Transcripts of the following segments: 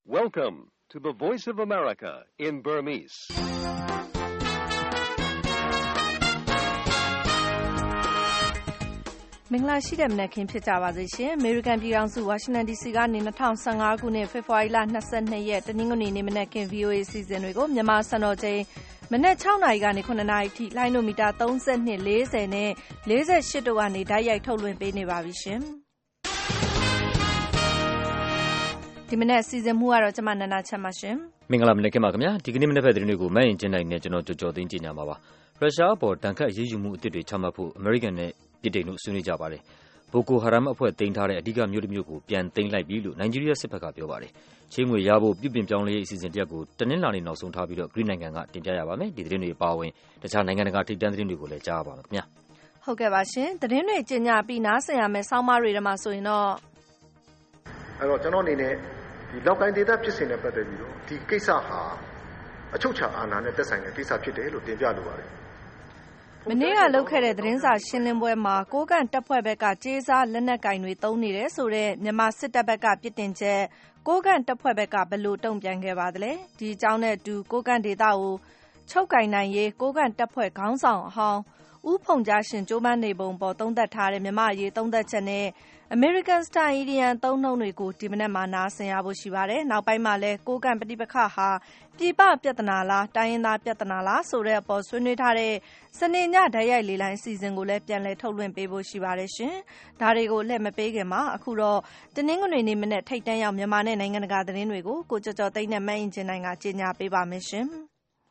Welcome to the Voice of America in Burmese. ။မင်္ဂလာရှိတဲ့မနက်ခင်းဖြစ်ကြပါစေရှင်။ အမေရိကန်ပြည်ထောင်စုဝါရှင်တန် DC ကနေ2015ခုနှစ်ဖေဖော်ဝါရီလ22ရက်တနင်္ဂနွေနေ့မနက်ခင်း VOA အစီအစဉ်တွေကိုမြန်မာစံတော်ချိန်မနက်6နာရီကနေ9နာရီထိလိုင်းနိုမီတာ32 40နဲ့48တို့ကနေဓာတ်ရိုက်ထုတ်လွှင့်ပေးနေပါပြီရှင်။ဒီမနက်စီစဉ်မှုကတော့ကျမနန္ဒာချမ်းပါရှင်။မင်္ဂလာမနက်ခင်းပါခင်ဗျာ။ဒီကနေ့မနက်ဖက်သတင်းတွေကိုမတ်ရင်ကျင်းနိုင်နဲ့ကျွန်တော်ကြော်သိန်းကြီးညာပါပါ။ရုရှားအပေါ်တန်ခတ်အရေးယူမှုအသစ်တွေချမှတ်ဖို့အမေရိကန်နဲ့ပြည်ထောင်စုဆွေးနွေးကြပါတယ်။ဘိုကိုဟာရမ်အဖွဲ့တင်ထားတဲ့အဓိကမြို့တစ်မြို့ကိုပြန်သိမ်းလိုက်ပြီလို့နိုင်ဂျီးရီးယားစစ်ဘက်ကပြောပါတယ်။ချင်းငွေရဖို့ပြုပြင်ပြောင်းလဲရေးအစီအစဉ်တစ်ရပ်ကိုတနင်္လာနေ့နောက်ဆုံးထားပြီးတော့ဂရိနိုင်ငံကတင်ပြရပါမယ်။ဒီသတင်းတွေပါဝင်တခြားနိုင်ငံတကာထိပ်တန်းသတင်းတွေကိုလည်းကြားပါမယ်ခင်ဗျာ။ဟုတ်ကဲ့ပါရှင်။သတင်းတွေကျင်းပပြီးနားဆင်ရမယ်ဆောင်းပါးတွေထဲမှာဆိုရင်တော့အဲ့တော့ကျွန်တော်အနေနဲ့ဒီလောက်ကိုင်းဒေသဖြစ်စဉ်နဲ့ပတ်သက်ပြီးတော့ဒီကိစ္စဟာအချုပ်ချာအာဏာနဲ့သက်ဆိုင်တဲ့ကိစ္စဖြစ်တယ်လို့တင်ပြလိုပါတယ်မနေ့ကလုပ်ခဲ့တဲ့သတင်းစာရှင်းလင်းပွဲမှာကိုးကန့်တပ်ဖွဲ့ဘက်ကကြေးစားလက်နက်ကင်တွေသုံးနေတယ်ဆိုတဲ့မြန်မာစစ်တပ်ဘက်ကပြစ်တင်ချက်ကိုးကန့်တပ်ဖွဲ့ဘက်ကဘယ်လိုတုံ့ပြန်ခဲ့ပါသလဲဒီအကြောင်းနဲ့အတူကိုးကန့်ဒေသကိုချုပ်ကင်နိုင်ရေးကိုးကန့်တပ်ဖွဲ့ခေါင်းဆောင်အဟောင်းဦးဖုန်ကြားရှင်ကြိုးပမ်းနေပုံပေါ်သုံးသပ်ထားတဲ့မြန်မာရေးသုံးသပ်ချက်နဲ့ American Style Indian သုံးနှုန်းတွေကိုဒီမနက်မှာနားဆင်ရဖို့ရှိပါတယ်။နောက်ပိုင်းမှာလဲကိုးကန့်ပဋိပက္ခဟာပြည်ပပြဿနာလားတိုင်းရင်းသားပြဿနာလားဆိုတဲ့အပေါ်ဆွေးနွေးထားတဲ့စနေညဓာတ်ရိုက်လေလိုင်းအစီအစဉ်ကိုလည်းပြန်လည်ထုတ်လွှင့်ပေးဖို့ရှိပါတယ်ရှင်။ဒါတွေကိုလည်းမပေးခင်မှာအခုတော့တနင်္ဂနွေနေ့မနက်ထိပ်တန်းရောက်မြန်မာနဲ့နိုင်ငံတကာသတင်းတွေကိုကိုကျော်ကျော်သိန်းနဲ့မအင်ဂျင်နိုင်ကကြေညာပေးပါမယ်ရှင်။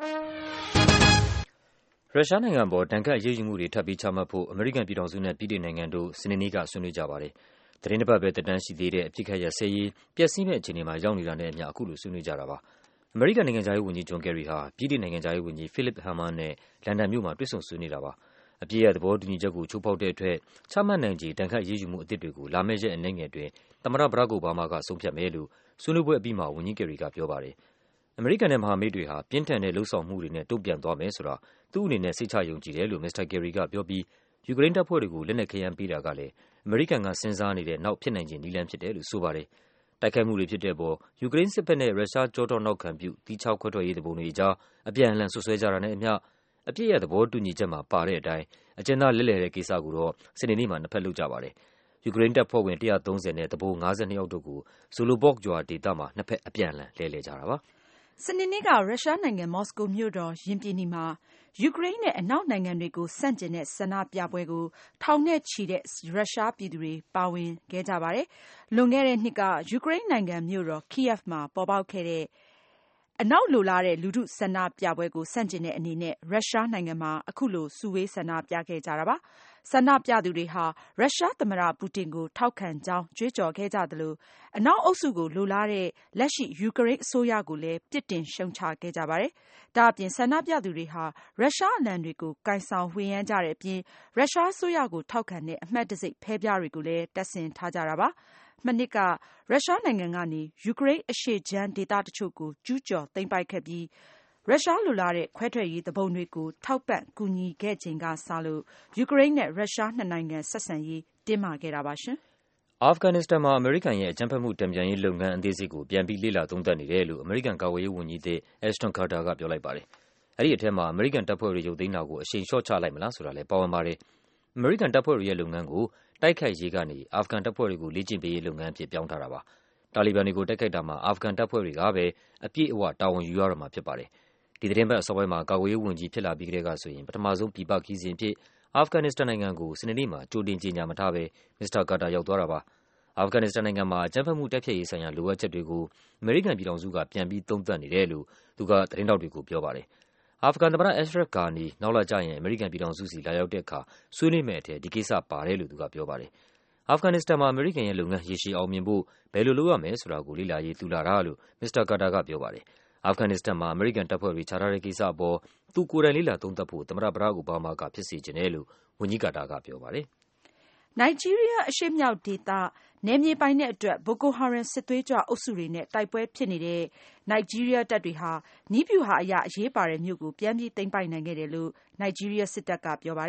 ရုရှားနိုင်ငံပေါ်တန်ခတ်အရေးယူမှုတွေထပ်ပြီးချမှတ်ဖို့အမေရိကန်ပြည်ထောင်စုနဲ့ပြည်ထောင်နိုင်ငံတို့စနေနေ့ကဆွေးနွေးကြပါတယ်။သတင်းတစ်ပတ်ပဲတက်တန်းရှိသေးတဲ့အဖြစ်ခက်ရဆဲရေးပျက်စီးမဲ့အခြေအနေမှာရောက်နေတာနဲ့အမျှအခုလိုဆွေးနွေးကြတာပါ။အမေရိကန်နိုင်ငံသားရေးဝန်ကြီးဂျွန်ကယ်ရီဟာပြည်ထောင်နိုင်ငံသားရေးဝန်ကြီးဖိလစ်ဟမ်မန်နဲ့လန်ဒန်မြို့မှာတွေ့ဆုံဆွေးနွေးတာပါ။အပြည့်ရသဘောတူညီချက်ကိုချိုးဖောက်တဲ့အတွက်ချမှတ်နိုင်ခြေတန်ခတ်အရေးယူမှုအသစ်တွေကိုလာမယ့်ရက်အနည်းငယ်အတွင်းသမ္မတဘရက်အိုဘားမားကဆုံးဖြတ်မယ်လို့ဆွေးနွေးပွဲအပြီးမှာဝန်ကြီးကယ်ရီကပြောပါတယ်။အမေရိကန်နဲ့မဟာမိတ်တွေဟာပြင်းထန်တဲ့လှုံ့ဆော်မှုတွေနဲ့တုံ့ပြန်သွားမယ်ဆိုတာသူ့အနေနဲ့စိတ်ချယုံကြည်တယ်လို့မစ္စတာကယ်ရီကပြောပြီးယူကရိန်းတပ်ဖွဲ့တွေကိုလက်နက်ခဲယမ်းပေးတာကလည်းအမေရိကန်ကစဉ်းစားနေတဲ့နောက်ဖြစ်နိုင်ခြေနည်းလမ်းဖြစ်တယ်လို့ဆိုပါတယ်။တိုက်ခိုက်မှုတွေဖြစ်တဲ့အပေါ်ယူကရိန်းစစ်ဘက်နဲ့ရုရှားကြောထောက်နောက်ခံပြုတီးခြောက်ခွဲထွက်ရေးတပုံတွေအကြားအပြန်အလှန်ဆွဆွဲကြတာနဲ့အမျှအပြည့်ရသဘောတူညီချက်မှာပါတဲ့အတိုင်းအကျဉ်းသားလဲလှယ်တဲ့ကိစ္စကိုတော့စနေနေ့မှာနှစ်ဖက်လုပ်ကြပါတယ်။ယူကရိန်းတပ်ဖွဲ့ဝင်130နဲ့တဘိုး52ယောက်တို့ကိုဇိုလိုဘော့ဂျွာဒေသမှာနှစ်ဖက်အပြန်အလှန်လဲလှယ်ကြတာပါ။စနေနေ့ကရုရှားနိုင်ငံမော်စကိုမြို့တော်ရင်ပြင်နီမှာယူကရိန်းနဲ့အနောက်နိုင်ငံတွေကိုဆန့်ကျင်တဲ့ဆန္ဒပြပွဲကိုထောင်နဲ့ချီတဲ့ရုရှားပြည်သူတွေပါဝင်ခဲ့ကြပါတယ်။လွန်ခဲ့တဲ့နှစ်ကယူကရိန်းနိုင်ငံမြို့တော် Kyiv မှာပေါ်ပေါက်ခဲ့တဲ့အနောက်လိုလားတဲ့လူထုဆန္ဒပြပွဲကိုဆန့်ကျင်တဲ့အနေနဲ့ရုရှားနိုင်ငံမှာအခုလိုစုဝေးဆန္ဒပြခဲ့ကြတာပါ။ဆန္ဒပြသူတွေဟာရုရှားသမ္မတပူတင်ကိုထောက်ခံကြောင်းကြွေးကြော်ခဲ့ကြသလိုအနောက်အုပ်စုကိုလိုလားတဲ့လက်ရှိယူကရိန်းအစိုးရကိုလည်းပြစ်တင်ရှုံချခဲ့ကြပါတယ်။ဒါအပြင်ဆန္ဒပြသူတွေဟာရုရှားအလံတွေကိုကိုင်ဆောင်ဝှေ့ယမ်းကြတဲ့အပြင်ရုရှားအစိုးရကိုထောက်ခံတဲ့အမှတ်တံဆိပ်ဖဲပြားတွေကိုလည်းတပ်ဆင်ထားကြတာပါ။မနှစ်ကရုရှားနိုင်ငံကနေယူကရိန်းအရှေ့ခြမ်းဒေသတချို့ကိုကျူးကျော်သိမ်းပိုက်ခဲ့ပြီးရုရှားလိုလားတဲ့ခွဲထွက်ရေးသူပုန်တွေကိုထောက်ပံ့ကူညီခဲ့ချိန်ကစလို့ယူကရိန်းနဲ့ရုရှားနှစ်နိုင်ငံဆက်ဆံရေးတင်းမာခဲ့တာပါရှင်။အာဖဂန်နစ္စတန်မှာအမေရိကန်ရဲ့အကြမ်းဖက်မှုတံပြန်ရေးလုပ်ငန်းအသေးစိတ်ကိုပြန်ပြီးလေ့လာသုံးသပ်နေတယ်လို့အမေရိကန်ကာကွယ်ရေးဝန်ကြီးသစ်အက်ရှ်တွန်ကာတာကပြောလိုက်ပါတယ်။အဲဒီအထက်မှာအမေရိကန်တပ်ဖွဲ့တွေရုပ်သိမ်းတာကိုအရှိန်လျှော့ချလိုက်မလားဆိုတာလည်းပါဝင်ပါတယ်။အမေရိကန်တပ်ဖွဲ့တွေရဲ့လုပ်ငန်းကိုတိုက်ခိုက်ရေးကနေအာဖဂန်တပ်ဖွဲ့တွေကိုလေ့ကျင့်ပေးရေးလုပ်ငန်းအဖြစ်ပြောင်းထားတာပါ။တာလီဘန်တွေကိုတိုက်ခိုက်တာမှာအာဖဂန်တပ်ဖွဲ့တွေကပဲအပြည့်အဝတာဝန်ယူရတော့မှာဖြစ်ပါတယ်။ဒီသတင်းပတ်အစောပိုင်းမှာကာကွယ်ရေးဝန်ကြီးဖြစ်လာပြီးကတည်းကဆိုရင်ပထမဆုံးပြည်ပခရီးစဉ်အဖြစ်အာဖဂန်နစ္စတန်နိုင်ငံကိုစနေနေ့မှာကြိုတင်ကြေညာမထားဘဲမစ္စတာကာတာရောက်သွားတာပါ။အာဖဂန်နစ္စတန်နိုင်ငံမှာအကြမ်းဖက်မှုတိုက်ဖျက်ရေးဆိုင်ရာလိုအပ်ချက်တွေကိုအမေရိကန်ပြည်ထောင်စုကပြန်ပြီးသုံးသပ်နေတယ်လို့သူကသတင်းတောက်တွေကိုပြောပါတယ်။အာဖဂန်သမ္မတအက်ရှ်ရက်ဂါနီနောက်လကျရင်အမေရိကန်ပြည်ထောင်စုစီလာရောက်တဲ့အခါဆွေးနွေးမယ့်အထက်ဒီကိစ္စပါတယ်လို့သူကပြောပါတယ်။အာဖဂန်နစ္စတန်မှာအမေရိကန်ရဲ့လုပ်ငန်းရေရှည်အောင်မြင်ဖို့ဘယ်လိုလုပ်ရမယ်ဆိုတာကိုလေ့လာရေးသူလာတာလို့မစ္စတာကာတာကပြောပါတယ်။အာဖဂန်နစ္စတန်မှာအမေရိကန်တပ်ဖွဲ့တွေချထားတဲ့ကိစ္စအပေါ်သူကိုယ်တိုင်လေ့လာသုံးသပ်ဖို့သမ္မတဘရက်အိုဘားမားကဖြစ်စေချင်တယ်လို့ဝန်ကြီးကာတာကပြောပါတယ်။နိုင်ဂျီးရီးယားအရှေ့မြောက်ဒေသနယ်မြေပိုင်တဲ့အတွက်ဘိုကိုဟာရမ်စစ်သွေးကြွအုပ်စုတွေနဲ့တိုက်ပွဲဖြစ်နေတဲ့နိုင်ဂျီးရီးယားတပ်တွေဟာနည်းဗျူဟာအရအရေးပါတဲ့မြို့ကိုပြန်ပြီးသိမ်းပိုက်နိုင်ခဲ့တယ်လို့နိုင်ဂျီးရီးယားစစ်တပ်ကပြောပါတယ်။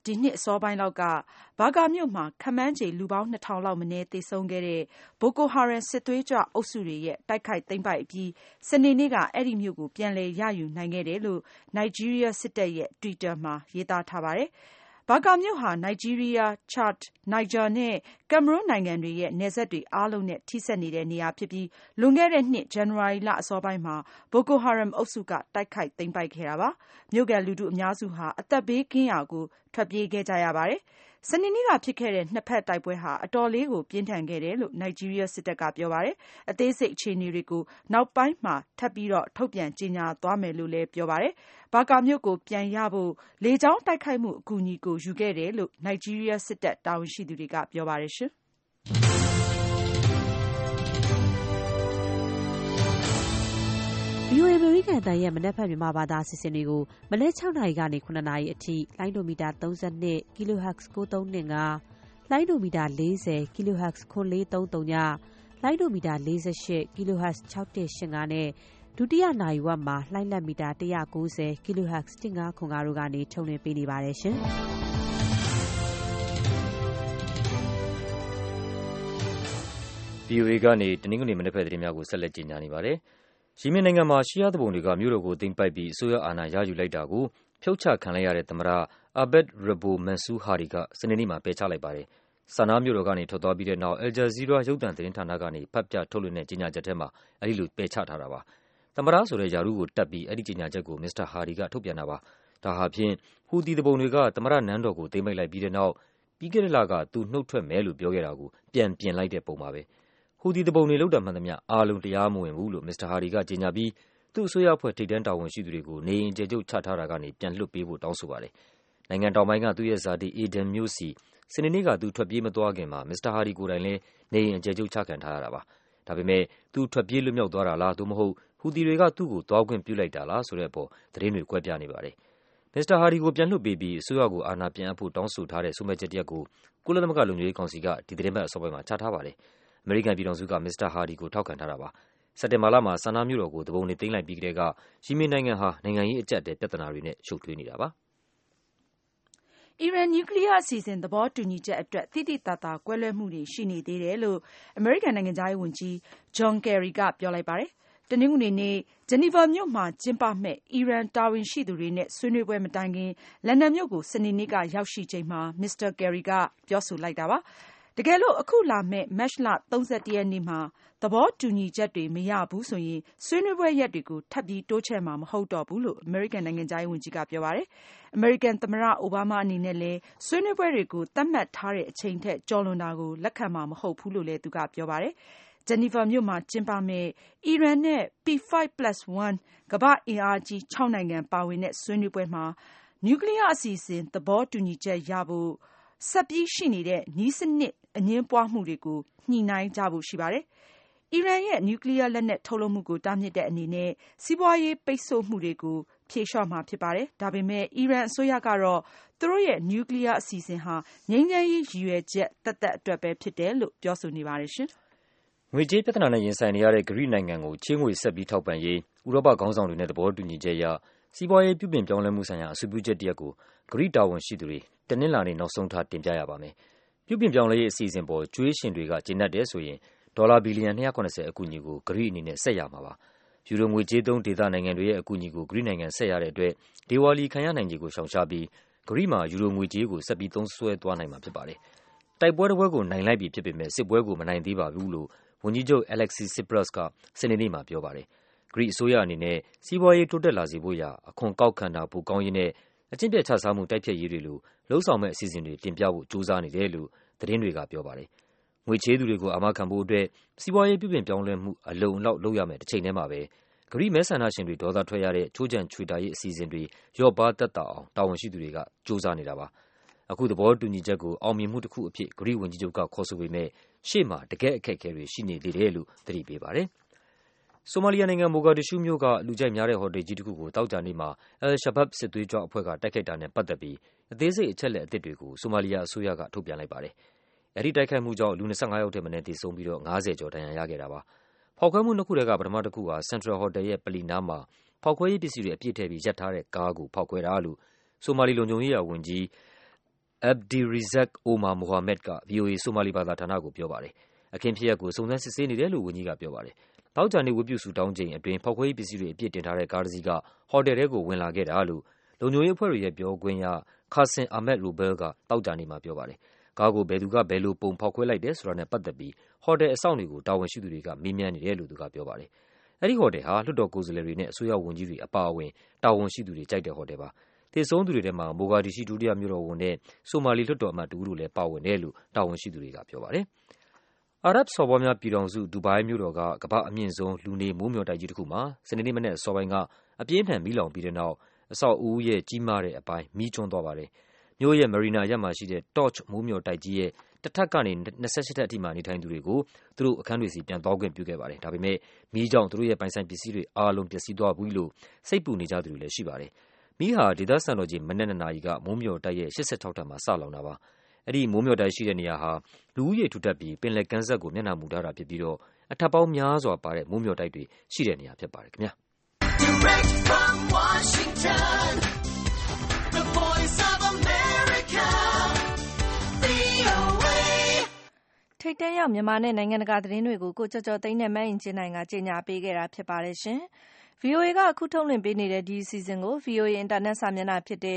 ဒီနှစ်အစောပိုင်းလောက်ကဘာကာမြို့မှာခန့်မှန်းခြေလူပေါင်း 2000 လောက်မနည်းသေဆုံးခဲ့တဲ့ Boko Haram စစ်သွေးကြွအုပ်စုတွေရဲ့တိုက်ခိုက်သိမ်းပိုက်အပြီးစနေနေ့ကအဲ့ဒီမြို့ကိုပြန်လည်ရယူနိုင်ခဲ့တယ်လို့ Nigeria စစ်တပ်ရဲ့ Twitter မှာရေးသားထားပါတယ်။ ဘာကာမြို့ဟာ Nigeria, Chad, Niger နဲ့ Cameroon နိုင်ငံတွေရဲ့နယ်စပ်တွေအားလုံးနဲ့ထိစပ်နေတဲ့နေရာဖြစ်ပြီးလွန်ခဲ့တဲ့နှစ် ဇန်နဝါရီလအစောပိုင်းမှာ Boko Haram အုပ်စုကတိုက်ခိုက်သိမ်းပိုက်ခဲ့တာပါ။ မြို့ခံလူထုအများစုဟာအသက်ဘေးကင်းရာကိုထွက်ပြေးခဲ့ကြရပါတယ်။ စနေနေ့ကဖြစ်ခဲ့တဲ့နှစ်ဖက်တိုက်ပွဲဟာအတော်လေးကိုပြင်းထန်ခဲ့တယ်လို့ Nigeria စစ်တပ်ကပြောပါတယ်။ အသေးစိတ်အခြေအနေတွေကိုနောက်ပိုင်းမှာထပ်ပြီးထုတ်ပြန်ကြေညာသွားမယ်လို့လည်းပြောပါတယ်။ ဘာကာမြို့ကိုပြန်ရဖို့လေကြောင်းတိုက်ခိုက်မှုအကူအညီကိုယူခဲ့တယ်လို့ Nigeria စစ်တပ်တာဝန်ရှိသူတွေကပြောပါတယ်။ VOA အမေရိကန်အသံရဲ့မနက်ဖြန်မြန်မာဘာသာအစီအစဉ်တွေကိုမနက် 6 နာရီကနေ 9 နာရီအထိလိုင်းဒိုမီတာ 32 kHz 9325 လိုင်းဒိုမီတာ 40 kHz 9430 လိုင်းဒိုမီတာ 48 kHz 6185နဲ့ဒုတိယနာရီဝက်မှာလှိုင်းလက်မီတာ 190 kHz 1505တို့ကနေထုတ်လွှင့်ပေးနေပါတယ်ရှင်။ VOA ကနေတနင်္ဂနွေမနက်ဖက်သတင်းများကိုဆက်လက်ကြေညာနေပါတယ်။ ယီမင်နိုင်ငံမှာရှီးယားသူပုန်တွေကမြို့တော်ကိုသိမ်းပိုက်ပြီးအစိုးရအာဏာရယူလိုက်တာကိုဖြုတ်ချခံလိုက်ရတဲ့သမ္မတ Abd Rabbo Mansur Hadi ကစနေနေ့မှာပယ်ချလိုက်ပါတယ်။ ဆာနားမြို့တော်ကနေထွက်သွားပြီးတဲ့နောက် Al Jazeera ရုပ်သံသတင်းဌာနကနေဖတ်ပြထုတ်လွှင့်တဲ့ကြေညာချက်ထဲမှာအဲဒီလိုပယ်ချထားတာပါ။ သမ္မတဆိုတဲ့ရာထူးကိုတပ်ပြီးအဲဒီကြေညာချက်ကိုမစ္စတာ Hadi ကထုတ်ပြန်တာပါ။ ဒါဟာဖြင့်ဟူသီသူပုန်တွေကသမ္မတနန်းတော်ကိုသိမ်းပိုက်လိုက်ပြီးတဲ့နောက်ပြီးခဲ့တဲ့လကသူနုတ်ထွက်မယ်လို့ပြောခဲ့တာကိုပြန်ပြင်လိုက်တဲ့ပုံပါပဲ။ ဟူသီသူပုန်တွေလုပ်တာမှန်သမျှအားလုံးတရားမဝင်ဘူးလို့မစ္စတာ Hadi ကကြေညာပြီးသူ့အစိုးရအဖွဲ့ထိပ်တန်းတာဝန်ရှိသူတွေကိုနေအိမ်အကျယ်ချုပ်ချထားတာကနေပြန်လွှတ်ပေးဖို့တောင်းဆိုပါတယ်။ နိုင်ငံတောင်ပိုင်းကသူ့ရဲ့ဇာတိ Aden မြို့ဆီစနေနေ့ကသူထွက်ပြေးမသွားခင်မှာမစ္စတာ Hadi ကိုယ်တိုင်လည်းနေအိမ်အကျယ်ချုပ်ချခံထားရတာပါ။ ဒါပေမဲ့သူထွက်ပြေးလွတ်မြောက်သွားတာလားသို့မဟုတ်ဟူသီတွေကသူ့ကိုသွားခွင့်ပြုလိုက်တာလားဆိုတဲ့အပေါ်သတင်းတွေကွဲပြားနေပါတယ်။ မစ္စတာ Hadi ကိုပြန်လွှတ်ပေးပြီးအစိုးရကိုအာဏာပြန်အပ်ဖို့တောင်းဆိုထားတဲ့ဆုံးဖြတ်ချက်တရပ်ကိုကုလသမဂ္ဂလုံခြုံရေးကောင်စီကဒီသီတင်းပတ်အစောပိုင်းမှာချထားပါတယ်။ အမေရိကန်ပြည်ထောင်စုကမစ္စတာ Hadi ကိုထောက်ခံထားတာပါ။ စက်တင်ဘာလမှာဆာနားမြို့တော်ကိုသူပုန်တွေသိမ်းလိုက်ပြီးကတည်းကယီမင်နိုင်ငံဟာနိုင်ငံရေးအကျပ်အတည်းပြဿနာတွေနဲ့ရှုပ်ထွေးနေတာပါ။အီရန်နျူကလီးယားအစီအစဉ်သဘောတူညီချက်အတွက်သိသိသာသာကွဲလွဲမှုတွေရှိနေသေးတယ်လို့အမေရိကန်နိုင်ငံခြားရေးဝန်ကြီး John Kerry ကပြောလိုက်ပါတယ်။ တနင်္ဂနွေနေ့ဂျနီဗာမြို့မှာကျင်းပမယ့်အီရန်တာဝန်ရှိသူတွေနဲ့ဆွေးနွေးပွဲမတိုင်ခင်လန်ဒန်မြို့ကိုစနေနေ့ကရောက်ရှိချိန်မှာမစ္စတာ Kerry ကပြောဆိုလိုက်တာပါ။ တကယ်လို့အခုလာမယ့်မတ်လ 31 ရက်နေ့မှာသဘောတူညီချက်တွေမရဘူးဆိုရင်ဆွေးနွေးပွဲရက်တွေကိုထပ်ပြီးတိုးချဲ့မှာမဟုတ်တော့ဘူးလို့အမေရိကန်နိုင်ငံခြားရေးဝန်ကြီးကပြောပါတယ်။ အမေရိကန်သမ္မတအိုဘားမားအနေနဲ့လည်းဆွေးနွေးပွဲတွေကိုသတ်မှတ်ထားတဲ့အချိန်ထက်ကျော်လွန်တာကိုလက်ခံမှာမဟုတ်ဘူးလို့လည်းသူကပြောပါတယ်။ ဂျနီဗာမြို့မှာကျင်းပမယ့်အီရန်နဲ့ P5+1 ကမ္ဘာ့အင်အားကြီး 6 နိုင်ငံပါဝင်တဲ့ဆွေးနွေးပွဲမှာနျူကလီးယားအစီအစဉ်သဘောတူညီချက်ရဖို့ဆက်ပြီးရှိနေတဲ့နည်းစနစ်အငြင်းပွားမှုတွေကိုညှိနှိုင်းကြဖို့ရှိပါတယ်။ အီရန်ရဲ့နျူကလီးယားလက်နက်ထုတ်လုပ်မှုကိုတားမြစ်တဲ့အနေနဲ့စီးပွားရေးပိတ်ဆို့မှုတွေကိုဖြေလျှော့မှာဖြစ်ပါတယ်။ ဒါပေမဲ့အီရန်အစိုးရကတော့သူတို့ရဲ့နျူကလီးယားအစီအစဉ်ဟာငြိမ်းချမ်းရေးရည်ရွယ်ချက်သက်သက်အတွက်ပဲဖြစ်တယ်လို့ပြောဆိုနေပါတယ်။ငွေကြေးပြဿနာနဲ့ရင်ဆိုင်နေရတဲ့ဂရိနိုင်ငံကိုချေးငွေဆက်ပြီးထောက်ပံ့ရေးဥရောပခေါင်းဆောင်တွေနဲ့သဘောတူညီချက်အရစီးပွားရေးပြုပြင်ပြောင်းလဲမှုဆိုင်ရာအဆိုပြုချက်တရပ်ကိုဂရိတာဝန်ရှိသူတွေတနင်္လာနေ့နောက်ဆုံးထားတင်ပြရပါမယ်။ ပြုပြင်ပြောင်းလဲရေးအစီအစဉ်ပေါ်ကြွေးရှင်တွေကကျေနပ်တယ်ဆိုရင်ဒေါ်လာဘီလီယံ 270 အကူအညီကိုဂရိအနေနဲ့ဆက်ရမှာပါ။ ယူရိုငွေကြေးသုံးဒေသနိုင်ငံတွေရဲ့အကူအညီကိုဂရိနိုင်ငံဆက်ရတဲ့အတွက်ဒေဝါလီခံရနိုင်ခြေကိုရှောင်ရှားပြီးဂရိမှာယူရိုငွေကြေးကိုဆက်ပြီးသုံးစွဲသွားနိုင်မှာဖြစ်ပါတယ်။ တိုက်ပွဲတပွဲကိုနိုင်လိုက်ပြီဖြစ်ပေမဲ့စစ်ပွဲကိုမနိုင်သေးပါဘူးလို့ဝန်ကြီးချုပ် Alexis Tsipras ကစနေနေ့မှာပြောပါတယ်။ ဂရိအစိုးရအနေနဲ့စီးပွားရေးတိုးတက်လာစေဖို့ရာအခွန်ကောက်ခံတာပိုကောင်းရေးနဲ့အကျင့်ပျက်ခြစားမှုတိုက်ဖျက်ရေးတွေလိုလုပ်ဆောင်မယ့်အစီအစဉ်တွေတင်ပြဖို့ကြိုးစားနေတယ်လို့သတင်းတွေကပြောပါတယ်။ ငွေချေးသူတွေကိုအာမခံဖို့အတွက်စီးပွားရေးပြုပြင်ပြောင်းလဲမှုအလုံအလောက်လုပ်ရမယ့်တချိန်တည်းမှာပဲဂရိမဲဆန္ဒရှင်တွေဒေါသထွက်ရတဲ့ခြိုးခြံချွေတာရေးအစီအစဉ်တွေလျော့ပါးသက်သာအောင်တာဝန်ရှိသူတွေကကြိုးစားနေတာပါ။ အခုသဘောတူညီချက်ကိုအောင်မြင်မှုတခုအဖြစ်ဂရိဝန်ကြီးချုပ်ကခေါ်ဆိုပေမဲ့ရှေ့မှာတကယ့်အခက်အခဲတွေရှိနေသေးတယ်လို့သတိပေးပါတယ်။ ဆိုမာလီယာနိုင်ငံမိုဂါဒစ်ရှူးမြို့ကလူကြိုက်များတဲ့ဟိုတယ်ကြီးတခုကိုသောကြာနေ့မှာal-Shabaab စစ်သွေးကြွအဖွဲ့ကတိုက်ခိုက်တာနဲ့ပတ်သက်ပြီးအသေးစိတ်အချက်အလက်အသစ်တွေကိုဆိုမာလီယာအစိုးရကထုတ်ပြန်လိုက်ပါတယ်။ အဲဒီတိုက်ခိုက်မှုကြောင့်လူ25ယောက်ထက်မနည်းသေဆုံးပြီး50ကျော်ဒဏ်ရာရခဲ့တာပါ။ ဖောက်ခွဲမှုနှစ်ခုထဲကပထမတခုဟာ Central ဟိုတယ်ရဲ့ပလီနားမှာဖောက်ခွဲရေးပစ္စည်းတွေအပြည့်ထည့်ပြီးရပ်ထားတဲ့ကားကိုဖောက်ခွဲတာလို့ဆိုမာလီလုံခြုံရေးရာဝန်ကြီး Abdirizak Omar Mohammed က VOA ဆိုမာလီဘာသာဌာနကိုပြောပါတယ်။အခင်းဖြစ်ရပ်ကိုစုံစမ်းစစ်ဆေးနေတယ်လို့ဝန်ကြီးကပြောပါတယ်။သောကြာနေ့ဝတ်ပြုဆုတောင်းချိန်အတွင်းဖောက်ခွဲရေးပစ္စည်းတွေအပြည့်တင်ထားတဲ့ကားတစ်စီးကဟိုတယ်ထဲကိုဝင်လာခဲ့တာလို့လုံခြုံရေးအဖွဲ့တွေရဲ့ပြောခွင့်ရ Qasim Ahmed Robel ကသောကြာနေ့မှာပြောပါတယ်။ကားကိုဘယ်သူကဘယ်လိုပုံဖောက်ခွဲလိုက်တယ်ဆိုတာနဲ့ပတ်သက်ပြီးဟိုတယ်အဆောင်တွေကိုတာဝန်ရှိသူတွေကမေးမြန်းနေတယ်လို့သူကပြောပါတယ်။အဲဒီဟိုတယ်ဟာလွှတ်တော်ကိုယ်စားလှယ်တွေနဲ့အစိုးရဝန်ကြီးတွေအပါအဝင်တာဝန်ရှိသူတွေကြိုက်တဲ့ဟိုတယ်ပါ။သေဆုံးသူတွေထဲမှာမိုဂါဒီရှိဒုတိယမြို့တော်ဝန်နဲ့ဆိုမာလီလွှတ်တော်အမတ်တူတို့လည်းပါဝင်တယ်လို့တာဝန်ရှိသူတွေကပြောပါတယ်။အာရပ်စော်ဘွားများပြည်ထောင်စုဒူဘိုင်းမြို့တော်ကကမ္ဘာအမြင့်ဆုံးလူနေမိုးမျှော်တိုက်ကြီးတစ်ခုမှာစနေနေ့မနက်အစောပိုင်းကအပြင်းထန်မီးလောင်ပြီးတဲ့နောက်အဆောက်အဦရဲ့ကြီးမားတဲ့အပိုင်းမီးကျွမ်းသွားပါတယ်။မြို့ရဲ့မရီနာရပ်မှာရှိတဲ့ Torch မိုးမျှော်တိုက်ကြီးရဲ့တစ်ထပ်ကနေ28ထပ်အထိမှနေထိုင်သူတွေကိုသူတို့အခန်းတွေစီပြန်သွားခွင့်ပြုခဲ့ပါတယ်။ဒါပေမဲ့မီးကြောင့်သူတို့ရဲ့ပိုင်ဆိုင်ပစ္စည်းတွေအားလုံးပျက်စီးသွားပြီလို့စိတ်ပူနေကြသူတွေလည်းရှိပါတယ်။မီးဟာဒေသစံတော်ချိန်မနက်2 နာရီကမိုးမျှော်တိုက်ရဲ့86ထပ်မှာစလောင်တာပါ။အဲ့ဒီမိုးမျှော်တိုက်ရှိတဲ့နေရာဟာလူဦးရေထူထပ်ပြီးပင်လယ်ကမ်းစပ်ကိုမျက်နှာမူထားတာဖြစ်ပြီးတော့အထပ်ပေါင်းများစွာပါတဲ့မိုးမျှော်တိုက်တွေရှိတဲ့နေရာဖြစ်ပါတယ်ခင်ဗျာ။ Direct from Washington, the voice of America, VOA. ထိပ်တန်းရောက်မြန်မာနဲ့နိုင်ငံတကာသတင်းတွေကိုကိုကျော်ကျော်သိန်းနဲ့မအင်ကြင်းနိုင်ကကြီးညာပေးခဲ့တာဖြစ်ပါတယ်ရှင်။ VOA ကအခုထုတ်လွှင့်ပေးနေတဲ့ဒီအစီအစဉ်ကို VOA အင်တာနက်စာမျက်နှာဖြစ်တဲ့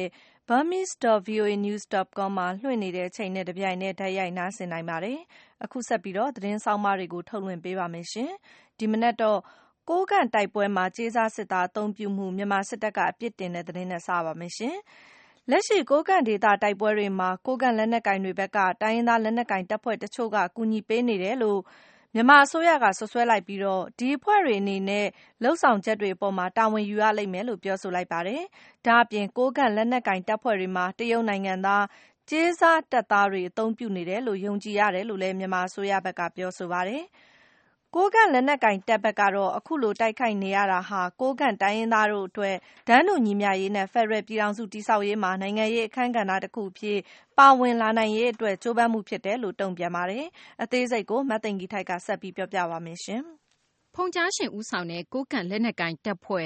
burmese.voanews.com မှာလွှင့်နေတဲ့အချိန်နဲ့တပြိုင်နက်တိုက်ရိုက်နားဆင်နိုင်ပါတယ်။အခုဆက်ပြီးတော့သတင်းဆောင်မတွေကိုထုတ်လွှင့်ပေးပါမယ်ရှင်။ဒီမနက်တော့ကိုးကန့်တိုက်ပွဲမှာကြေးစားစစ်သားအသုံးပြုမှုမြန်မာစစ်တပ်ကအပြစ်တင်တဲ့သတင်းနဲ့စပါမယ်ရှင်။လက်ရှိကိုးကန့်ဒေသတိုက်ပွဲတွေမှာကိုးကန့်လက်နက်ကိုင်တွေဘက်ကတိုင်းရင်းသားလက်နက်ကိုင်တပ်ဖွဲ့တချို့ကအကူအညီပေးနေတယ်လို့မြန်မာအစိုးရကဆွဆွဲလိုက်ပြီးတော့ဒီအဖွဲ့တွေအနေနဲ့လှုပ်ဆောင်ချက်တွေအပေါ်မှာတာဝန်ယူရလိမ့်မယ်လို့ပြောဆိုလိုက်ပါတယ်။ဒါအပြင်ကိုးကန့်လက်နက်ကိုင်တပ်ဖွဲ့တွေမှာတရုတ်နိုင်ငံသားကြေးစားတပ်သားတွေအသုံးပြုနေတယ်လို့ယုံကြည်ရတယ်လို့လည်းမြန်မာအစိုးရဘက်ကပြောဆိုပါတယ်။ကိုးကန့်လက်နက်ကိုင်တပ်ဘက်ကတော့အခုလိုတိုက်ခိုက်နေရတာဟာကိုးကန့်တိုင်းရင်းသားတို့အတွက်ဒန်းတူညီမျှရေးနဲ့ဖက်ဒရယ်ပြည်ထောင်စုတည်ဆောက်ရေးမှာနိုင်ငံရေးအခမ်းကဏ္ဍတစ်ခုအဖြစ်ပါဝင်လာနိုင်ရေးအတွက်ကြိုးပမ်းမှုဖြစ်တယ်လို့တုံ့ပြန်ပါတယ်။အသေးစိတ်ကိုမသိင်္ဂီထိုက်ကဆက်ပြီးပြောပြပါမယ်ရှင်။ဖုန်ကြားရှင်ဦးဆောင်တဲ့ကိုးကန့်လက်နက်ကိုင်တပ်ဖွဲ့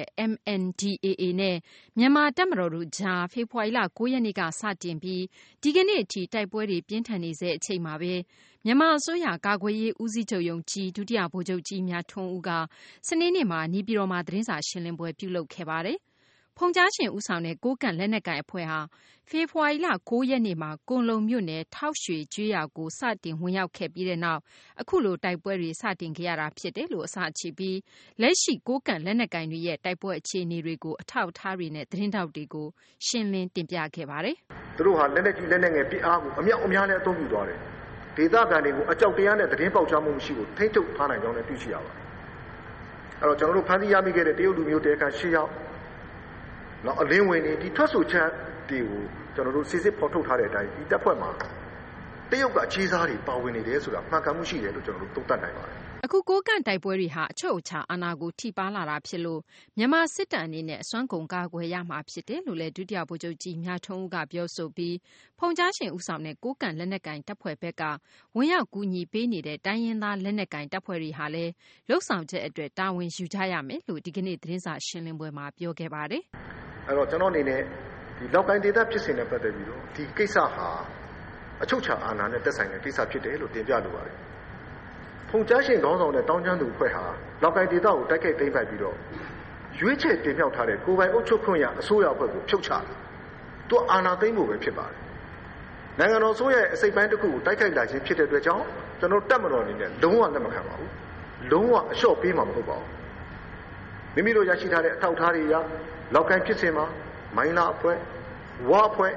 MNDAA နဲ့မြန်မာတပ်မတော်တို့ကြားဖေဖော်ဝါရီလ9ရက်နေ့ကစတင်ပြီးဒီကနေ့အထိတိုက်ပွဲတွေပြင်းထန်နေစေအချိန်မှာပဲမြန်မာအစိုးရကာကွယ်ရေးဦးစီးချုပ်ရုံးကြီးဒုတိယဗိုလ်ချုပ်ကြီးမြတ်ထွန်းဦးကစနေနေ့မှာနေပြည်တော်မှာသတင်းစာရှင်းလင်းပွဲပြုလုပ်ခဲ့ပါတယ်။ဖုန်ကြားရှင်ဦးဆောင်တဲ့ကိုးကန့်လက်နက်ကိုင်အဖွဲ့ဟာဖေဖော်ဝါရီလ9ရက်နေ့မှာကွန်လုံမြို့နယ်ထောက်ရွှေကျွေးရွာကိုစတင်ဝင်ရောက်ခဲ့ပြီးတဲ့နောက်အခုလိုတိုက်ပွဲတွေစတင်ခဲ့ရတာဖြစ်တယ်လို့အစချီပြီးလက်ရှိကိုးကန့်လက်နက်ကိုင်တွေရဲ့တိုက်ပွဲအခြေအနေတွေကိုအထောက်အထားတွေနဲ့သတင်းတောက်တွေကိုရှင်းလင်းတင်ပြခဲ့ပါတယ်။သူတို့ဟာလက်နက်ကြီးလက်နက်ငယ်ပစ်အားကိုအမြောက်အများနဲ့အသုံးပြုသွားတယ်။ဒေသခံတွေကိုအကြောက်တရားနဲ့သတင်းပေါက်ကြားမှုမရှိကိုထိမ့်ထုတ်ထားနိုင်ကြောင်းလည်းသိရှိရပါတယ်။အဲ့တော့ကျွန်တော်တို့ဖမ်းဆီးရမိခဲ့တဲ့တရုတ်လူမျိုးတဲခံ10ယောက်နောက်အလင်းဝင်နေဒီထွက်ဆိုချက်တွေကိုကျွန်တော်တို့စစ်စစ်ဖော်ထုတ်ထားတဲ့အတိုင်းဒီတပ်ဖွဲ့မှာတရုတ်ကအခြေစားတွေပါဝင်နေတယ်ဆိုတာမှန်ကန်မှုရှိတယ်လို့ကျွန်တော်တို့သုံးသပ်နိုင်ပါတယ်။အခုကိုးကန့်တိုက်ပွဲတွေဟာအချုပ်အခြာအာဏာကိုထိပါလာတာဖြစ်လို့မြန်မာစစ်တပ်အနေနဲ့အစွမ်းကုန်ကာကွယ်ရမှာဖြစ်တယ်လို့လည်းဒုတိယဗိုလ်ချုပ်ကြီးမြတ်ထွန်းဦးကပြောဆိုပြီးဖုန်ကြားရှင်ဦးဆောင်တဲ့ကိုးကန့်လက်နက်ကိုင်တပ်ဖွဲ့ဘက်ကဝင်ရောက်ကူညီပေးနေတဲ့တိုင်းရင်းသားလက်နက်ကိုင်တပ်ဖွဲ့တွေဟာလည်းလှုပ်ဆောင်ချက်အတွက်တာဝန်ယူကြရမယ်လို့ဒီကနေ့သတင်းစာရှင်းလင်းပွဲမှာပြောခဲ့ပါတယ်။အဲ့တော့ကျွန်တော်အနေနဲ့ဒီလောက်ကိုင်းဒေသဖြစ်စဉ်နဲ့ပတ်သက်ပြီးတော့ဒီကိစ္စဟာအချုပ်အခြာအာဏာနဲ့သက်ဆိုင်တဲ့ကိစ္စဖြစ်တယ်လို့တင်ပြလိုပါတယ်။ဖုန်ကြားရှင်ခေါင်းဆောင်တဲ့တောင်းကျမ်းသူအဖွဲ့ဟာလောက်ကိုင်းဒေသကိုတိုက်ခိုက်သိမ်းပိုက်ပြီးတော့ရွေးချယ်တင်မြှောက်ထားတဲ့ကိုယ်ပိုင်အုပ်ချုပ်ခွင့်ရအစိုးရအဖွဲ့ကိုဖြုတ်ချတယ်။သူအာဏာသိမ်းဖို့ပဲဖြစ်ပါတယ်။နိုင်ငံတော်အစိုးရရဲ့အစိပ်ပိုင်းတစ်ခုကိုတိုက်ခိုက်လာခြင်းဖြစ်တဲ့အတွက်ကြောင့်ကျွန်တော်တပ်မတော်အနေနဲ့လုံးဝလက်မခံပါဘူး။လုံးဝအလျှော့ပေးမှာမဟုတ်ပါဘူး။မိမိတို့ရရှိထားတဲ့အထောက်အထားတွေအရလောက်ကိုင်းဖြစ်စဉ်မှာမိုင်းလာအဖွဲ့ဝါအဖွဲ့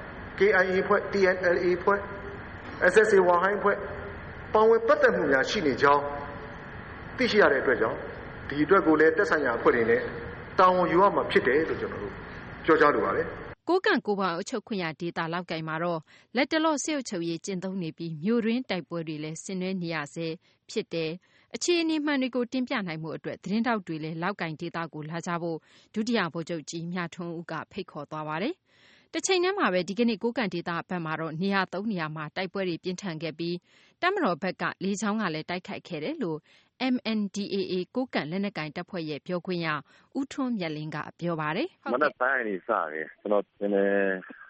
KIA အဖွဲ့ TNLA အဖွဲ့ SSA ဝါဟိုင်းအဖွဲ့ပါဝင်ပတ်သက်မှုများရှိနေကြောင်းသိရှိရတဲ့အတွက်ကြောင့်ဒီအတွက်ကိုလည်းသက်ဆိုင်ရာအဖွဲ့တွေနဲ့တာဝန်ယူရမှာဖြစ်တယ်လို့ကျွန်တော်တို့ပြောကြားလိုပါတယ်ကိုးကန့်ကိုပိုင်အုပ်ချုပ်ခွင့်ရဒေသလောက်ကိုင်မှာတော့လက်တလော့စစ်အုပ်ချုပ်ရေးကျင့်သုံးနေပြီးမြို့ရင်းတိုက်ပွဲတွေလည်းဆင်နွှဲနေရဆဲဖြစ်တယ်အခြေအနေမှန်တွေကိုတင်ပြနိုင်မှုအတွက်သတင်းတောက်တွေလည်းလောက်ကိုင်ဒေသကိုလာကြဖို့ဒုတိယဗိုလ်ချုပ်ကြီးမြတ်ထွန်းဦးကဖိတ်ခေါ်သွားပါတယ်တချိန်တည်းမှာပဲဒီကနေ့ကိုးကန့်ဒေသဘက်မှာတော့နေရာ3နေရာမှာတိုက်ပွဲတွေပြင်းထန်ခဲ့ပြီးတပ်မတော်ဘက်ကလေကြောင်းကလည်းတိုက်ခိုက်ခဲ့တယ်လို့ MNDAA ကိုးကန့်လက်နက်ကိုင်တပ်ဖွဲ့ရဲ့ပြောခွင့်ရဦးထွန်းမြတ်လင်းကပြောပါတယ်မနက်ပိုင်းနေစတယ်ကျွန်တော်နည်းနည်း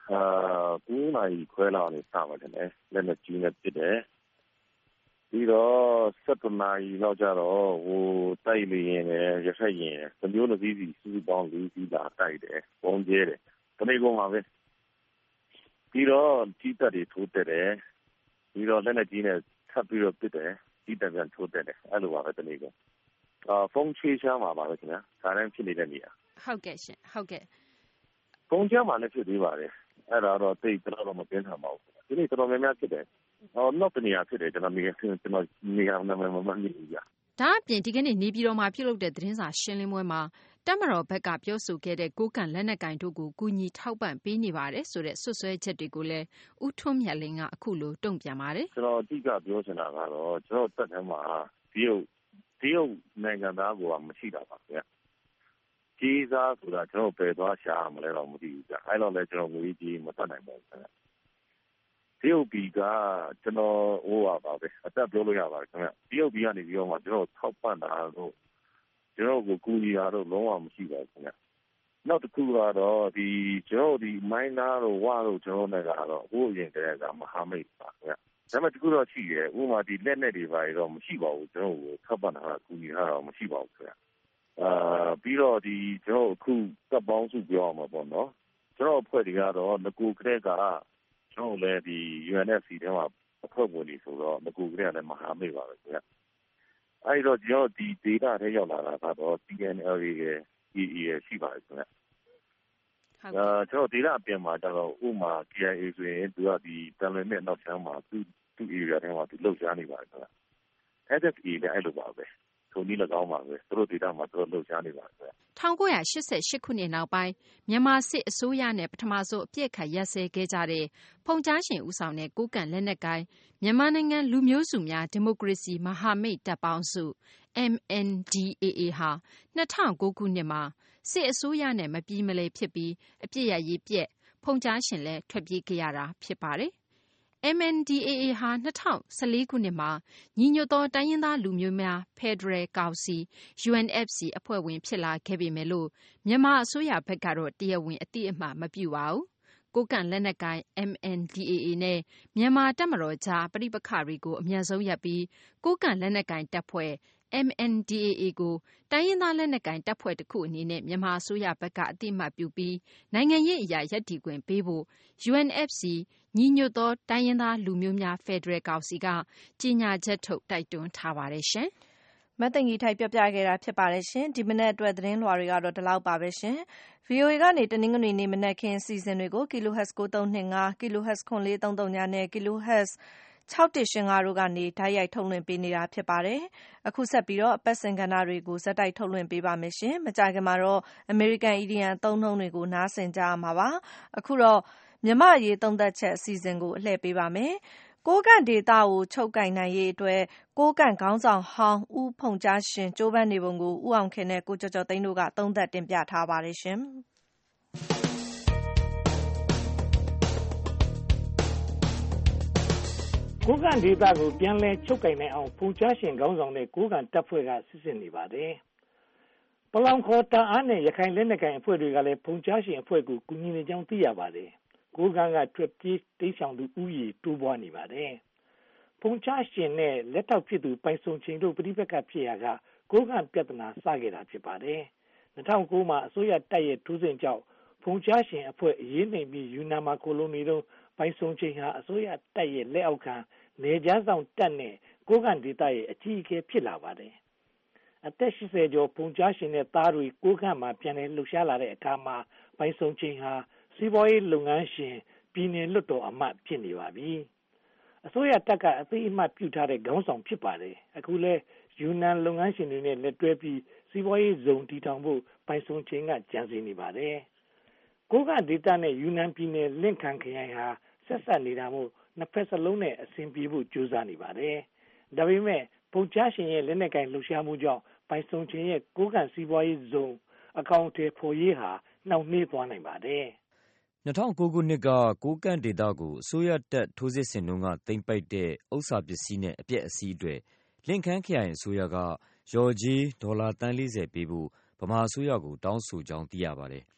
9 နာရီခွဲလောက်နေစပါတယ်လေလက်နဲ့ကြီးနဲ့ဖြစ်တယ်ပြီးတော့7 နာရီလောက်ကျတော့တိုက်လေရင်လည်းရဖက်ရင်တမျိုးတစ်စီးစီစုစုပေါင်း4 စီးလာတိုက်တယ်ပုံကျဲတယ်တနေ့ကုန်ပါပဲပြီးတော့ကြီးတက်တွေထိုးတက်တယ်ပြီးတော့လက်နဲ့ကြီးနဲ့ထပ်ပြီးတော့ပစ်တယ်ကြီးတက်ပြန်ထိုးတက်တယ်အဲ့လိုပါပဲတနေ့ကုန်ဖုန်းချေးချမ်းပါပါပဲခင်ဗျာဒါတိုင်းဖြစ်နေတဲ့နေရာဟုတ်ကဲ့ရှင်ဟုတ်ကဲ့ဖုန်းချမ်းမှာလည်းဖြစ်သေးပါတယ်အဲ့ဒါတော့တိတ်တော့မပြင်းထန်ပါဘူးဒီနေ့တော်တော်များများဖြစ်တယ်နောက်တနေရာဖြစ်တယ်ကျွန်တော်နေရာနာမည်မမှတ်မိဘူးကြာဒါအပြင်ဒီကနေ့နေပြည်တော်မှာပြုလုပ်တဲ့သတင်းစာရှင်းလင်းပွဲမှာတပ်မတော်ဘက်ကပြောဆိုခဲ့တဲ့ကိုးကန့်လက်နက်ကိုင်တို့ကိုကူညီထောက်ပံ့ပေးနေပါတယ်ဆိုတဲ့ဆွဆွဲချက်တွေကိုလည်းဦးထွန်းမြတ်လင်းကအခုလိုတုံ့ပြန်ပါတယ်ကျွန်တော်အဓိကပြောချင်တာကတော့ကျွန်တော်တက်ထဲမှာတရုတ်နိုင်ငံသားကမရှိတာပါဗျာကြီးစားဆိုတာကျွန်တော်ပယ်သွားရှာမလဲတော့မသိဘူးကြာအဲ့တော့လည်းကျွန်တော်ငွေကြီးမတတ်နိုင်ပါဘူးခင်ဗျတရုတ်ပြည်ကကျွန်တော်ပါပဲအသက်ပြောလို့ရပါတယ်ခင်ဗျတရုတ်ပြည်ကနေပြီးတော့မှကျွန်တော်ထောက်ပံ့တာတော့ကျွန်တော်ကိုကူညီတာတော့လုံးဝမရှိပါဘူးခင်ဗျနောက်တစ်ခုကတော့ကျွန်တော်မိုင်းနာတို့ဝါတို့ကျွန်တော်နဲ့ကတော့အခုအရင်တည်းကမဟာမိတ်ပါခင်ဗျဒါပေမဲ့တခုတော့ရှိတယ်ဥပမာလက်နဲ့တွေပါတော့မရှိပါဘူးကျွန်တော်ကိုထောက်ပံ့တာကူညီတာတော့မရှိပါဘူးခင်ဗျပြီးတော့ကျွန်တော်အခုတပ်ပေါင်းစုပြောအောင်ပါပေါ့နော်ကျွန်တော်အဖွဲ့တွေကတော့ငကိုကလေးကကျွန်တော်လည်းUNFC ထဲမှာအဖွဲ့ဝင်တွေဆိုတော့ငကိုကလေးကလည်းမဟာမိတ်ပါပဲခင်ဗျအဲ့တော့ကျွန်တော်ဒေတာထဲရောက်လာတာကတော့ TNLA ရဲ့ EA ရဲ့ရှိပါတယ်ခင်ဗျကျွန်တော်ဒေတာအပြင်မှာကျတော့ဥမာ KIA ဆိုရင်သူကတန်လွင်မြစ်နောက်ချမ်းမှာသူ့ area ထဲမှာသူလှုပ်ရှားနေပါတယ်ခင်ဗျ SFA လည်းအဲ့လိုပါပဲထိုနည်း၎င်းပါပဲသူတို့ဒေတာမှာသူတို့လှုပ်ရှားနေပါတယ် 1988ခုနှစ်နောက်ပိုင်းမြန်မာစစ်အစိုးရနဲ့ပထမဆုံးအပြစ်ခတ်ရပ်စဲခဲ့ကြတဲ့ဖုန်ကြားရှင်ဦးဆောင်တဲ့ကိုးကန့်လက်နက်ကိုင်မြန်မာနိုင်ငံလူမျိုးစုများဒီမိုကရေစီမဟာမိတ်တပ်ပေါင်းစု MNDAA ဟာ2009ခုနှစ်မှာစစ်အစိုးရနဲ့မပြေမလည်ဖြစ်ပြီးအပြစ်ရရေးပြက်ဖုန်ကြားရှင်လည်းထွက်ပြေးခဲ့ရတာဖြစ်ပါတယ်MNDAA ဟာ2014ခုနှစ်မှာညီညွတ်သောတိုင်းရင်းသားလူမျိုးများဖက်ဒရယ်ကောင်စီ UNFC အဖွဲ့ဝင်ဖြစ်လာခဲ့ပေမဲ့လို့မြန်မာအစိုးရဘက်ကတော့တရားဝင်အသိအမှတ်မပြုပါဘူး။ကိုးကန့်လက်နက်ကိုင် MNDAA နဲ့မြန်မာတပ်မတော်ကြားပဋိပက္ခတွေကိုအမြန်ဆုံးရပ်ပြီးကိုးကန့်လက်နက်ကိုင်တပ်ဖွဲ့MNDAA ကိုတိုင်းရင်းသားလက်နက်ကိုင်တပ်ဖွဲ့တစ်ခုအနေနဲ့မြန်မာအစိုးရဘက်ကအသိအမှတ်ပြုပြီးနိုင်ငံရေးအရာရပ်တည်ခွင့်ပေးဖို့ UNFC ညီညွတ်သောတိုင်းရင်းသားလူမျိုးများဖက်ဒရယ်ကောင်စီကကြေညာချက်ထုတ်တိုက်တွန်းထားပါတယ်ရှင်။မသိင်္ဂီထိုက်ပြောပြခဲ့တာဖြစ်ပါတယ်ရှင်။ဒီမနက်အတွက်သတင်းလွှာတွေကတော့ဒီလောက်ပါပဲရှင်။ VOA ကနေတနင်္ဂနွေနေ့မနက်ခင်းအစီအစဉ်တွေကို kHz 9325 kHz 9430နဲ့ kHz 6185တို့ကနေဓာတ်ရိုက်ထုတ်လွှင့်ပေးနေတာဖြစ်ပါတယ်။အခုဆက်ပြီးတော့အပတ်စဉ်ကဏ္ဍတွေကိုဇက်တိုက်ထုတ်လွှင့်ပေးပါမယ်ရှင်။မကြာခင်မှာတော့ American Idiom အသုံးအနှုန်းတွေကိုနားဆင်ကြရမှာပါ။အခုတော့မြန်မာ့ရေးသုံးသပ်ချက်အစီအစဉ်ကိုအလှည့်ပေးပါမယ်။ကိုးကန့်ဒေသကိုချုပ်ကိုင်နိုင်ရေးအတွက်ကိုးကန့်ခေါင်းဆောင်ဟောင်းဦးဖုန်ကြားရှင်ကြိုးပမ်းနေပုံကိုဦးအောင်ခင်နဲ့ကိုကျော်ကျော်သိန်းတို့ကသုံးသပ်တင်ပြထားပါတယ်ရှင်။ကိုးကန့်ဒေသကိုပြန်လည်ချုပ်ကိုင်နိုင်အောင်ဖုန်ကြားရှင်ခေါင်းဆောင်တဲ့ကိုးကန့်တပ်ဖွဲ့ကစစ်ဆင်နေပါတယ်။ပလောင်ခေါ်တာအားနဲ့ရခိုင်လက်နက်ကိုင်အဖွဲ့တွေကလည်းဖုန်ကြားရှင်အဖွဲ့ကိုကူညီနေကြောင်းသိရပါတယ်။ကိုးကန့်ကထွက်ပြေးတိမ်းရှောင်သူဥယျာဉ်တိုးပွားနေပါတယ်။ဖုန်ကြားရှင်နဲ့လက်ထောက်ဖြစ်သူပိုင်စုံချင်းတို့ပြိပက္ခဖြစ်ရာကကိုးကန့်ပြဿနာစခဲ့တာဖြစ်ပါတယ်။2009မှာအစိုးရတပ်ရဲ့ထိုးစစ်ကြောင့်ဖုန်ကြားရှင်အဖွဲ့အရေးနှိမ်ပြီးယူနန်မှာကိုလိုနီတို့ပိုင်စုံချင်းဟာအစိုးရတပ်ရဲ့လက်အောက်ခံနေကြဆောင်တပ်နဲ့ကိုးကန့်ဒေသရဲ့အကြီးအကဲဖြစ်လာပါတယ်။အသက်80ကျော်ဖုန်ကြားရှင်နဲ့သားတွေကိုးကန့်မှာပြန်လည်လှုပ်ရှားလာတဲ့အခါမှာပိုင်စုံချင်းဟာစီးပွားရေးလုပ်ငန်းရှင်ပြည်နယ်လွှတ်တော်အမတ်ဖြစ်နေပါပြီ။အစိုးရတပ်ကအသိအမှတ်ပြုထားတဲ့ခေါင်းဆောင်ဖြစ်ပါတယ်။အခုလဲယူနန်လုပ်ငန်းရှင်တွေနဲ့လက်တွဲပြီးစီးပွားရေးဇုံတည်ထောင်ဖို့ပိုင်စုံချင်းကကြံစည်နေပါတယ်။ကိုးကန့်ဒေသနဲ့ယူနန်ပြည်နယ်လင့်ခံခရိုင်ဟာဆက်ဆက်နေတာမို့နှစ်ဖက်စလုံးနဲ့အဆင်ပြေဖို့ကြိုးစားနေပါတယ်။ဒါပေမဲ့ဖုန်ကြားရှင်ရဲ့လက်နက်ကင်လှုပ်ရှားမှုကြောင့်ပိုင်စုံချင်းရဲ့ကိုးကန့်စီးပွားရေးဇုံအကောင့်ထဲပေါ်ရေးဟာနှောင့်နှေးသွားနိုင်ပါတယ်။2009ခုနှစ်ကကိုးကန့်ဒေသကိုအစိုးရတပ်ထိုးစစ်ဆင်တုန်းကသိမ်းပိုက်တဲ့ဥစ္စာပစ္စည်းနဲ့အပျက်အစီးတွေလင့်ခမ်းခရိုင်အစိုးရကလျော်ကြေးဒေါ်လာသန်း40ပေးဖို့ဗမာအစိုးရကိုတောင်းဆိုကြောင်းသိရပါတယ်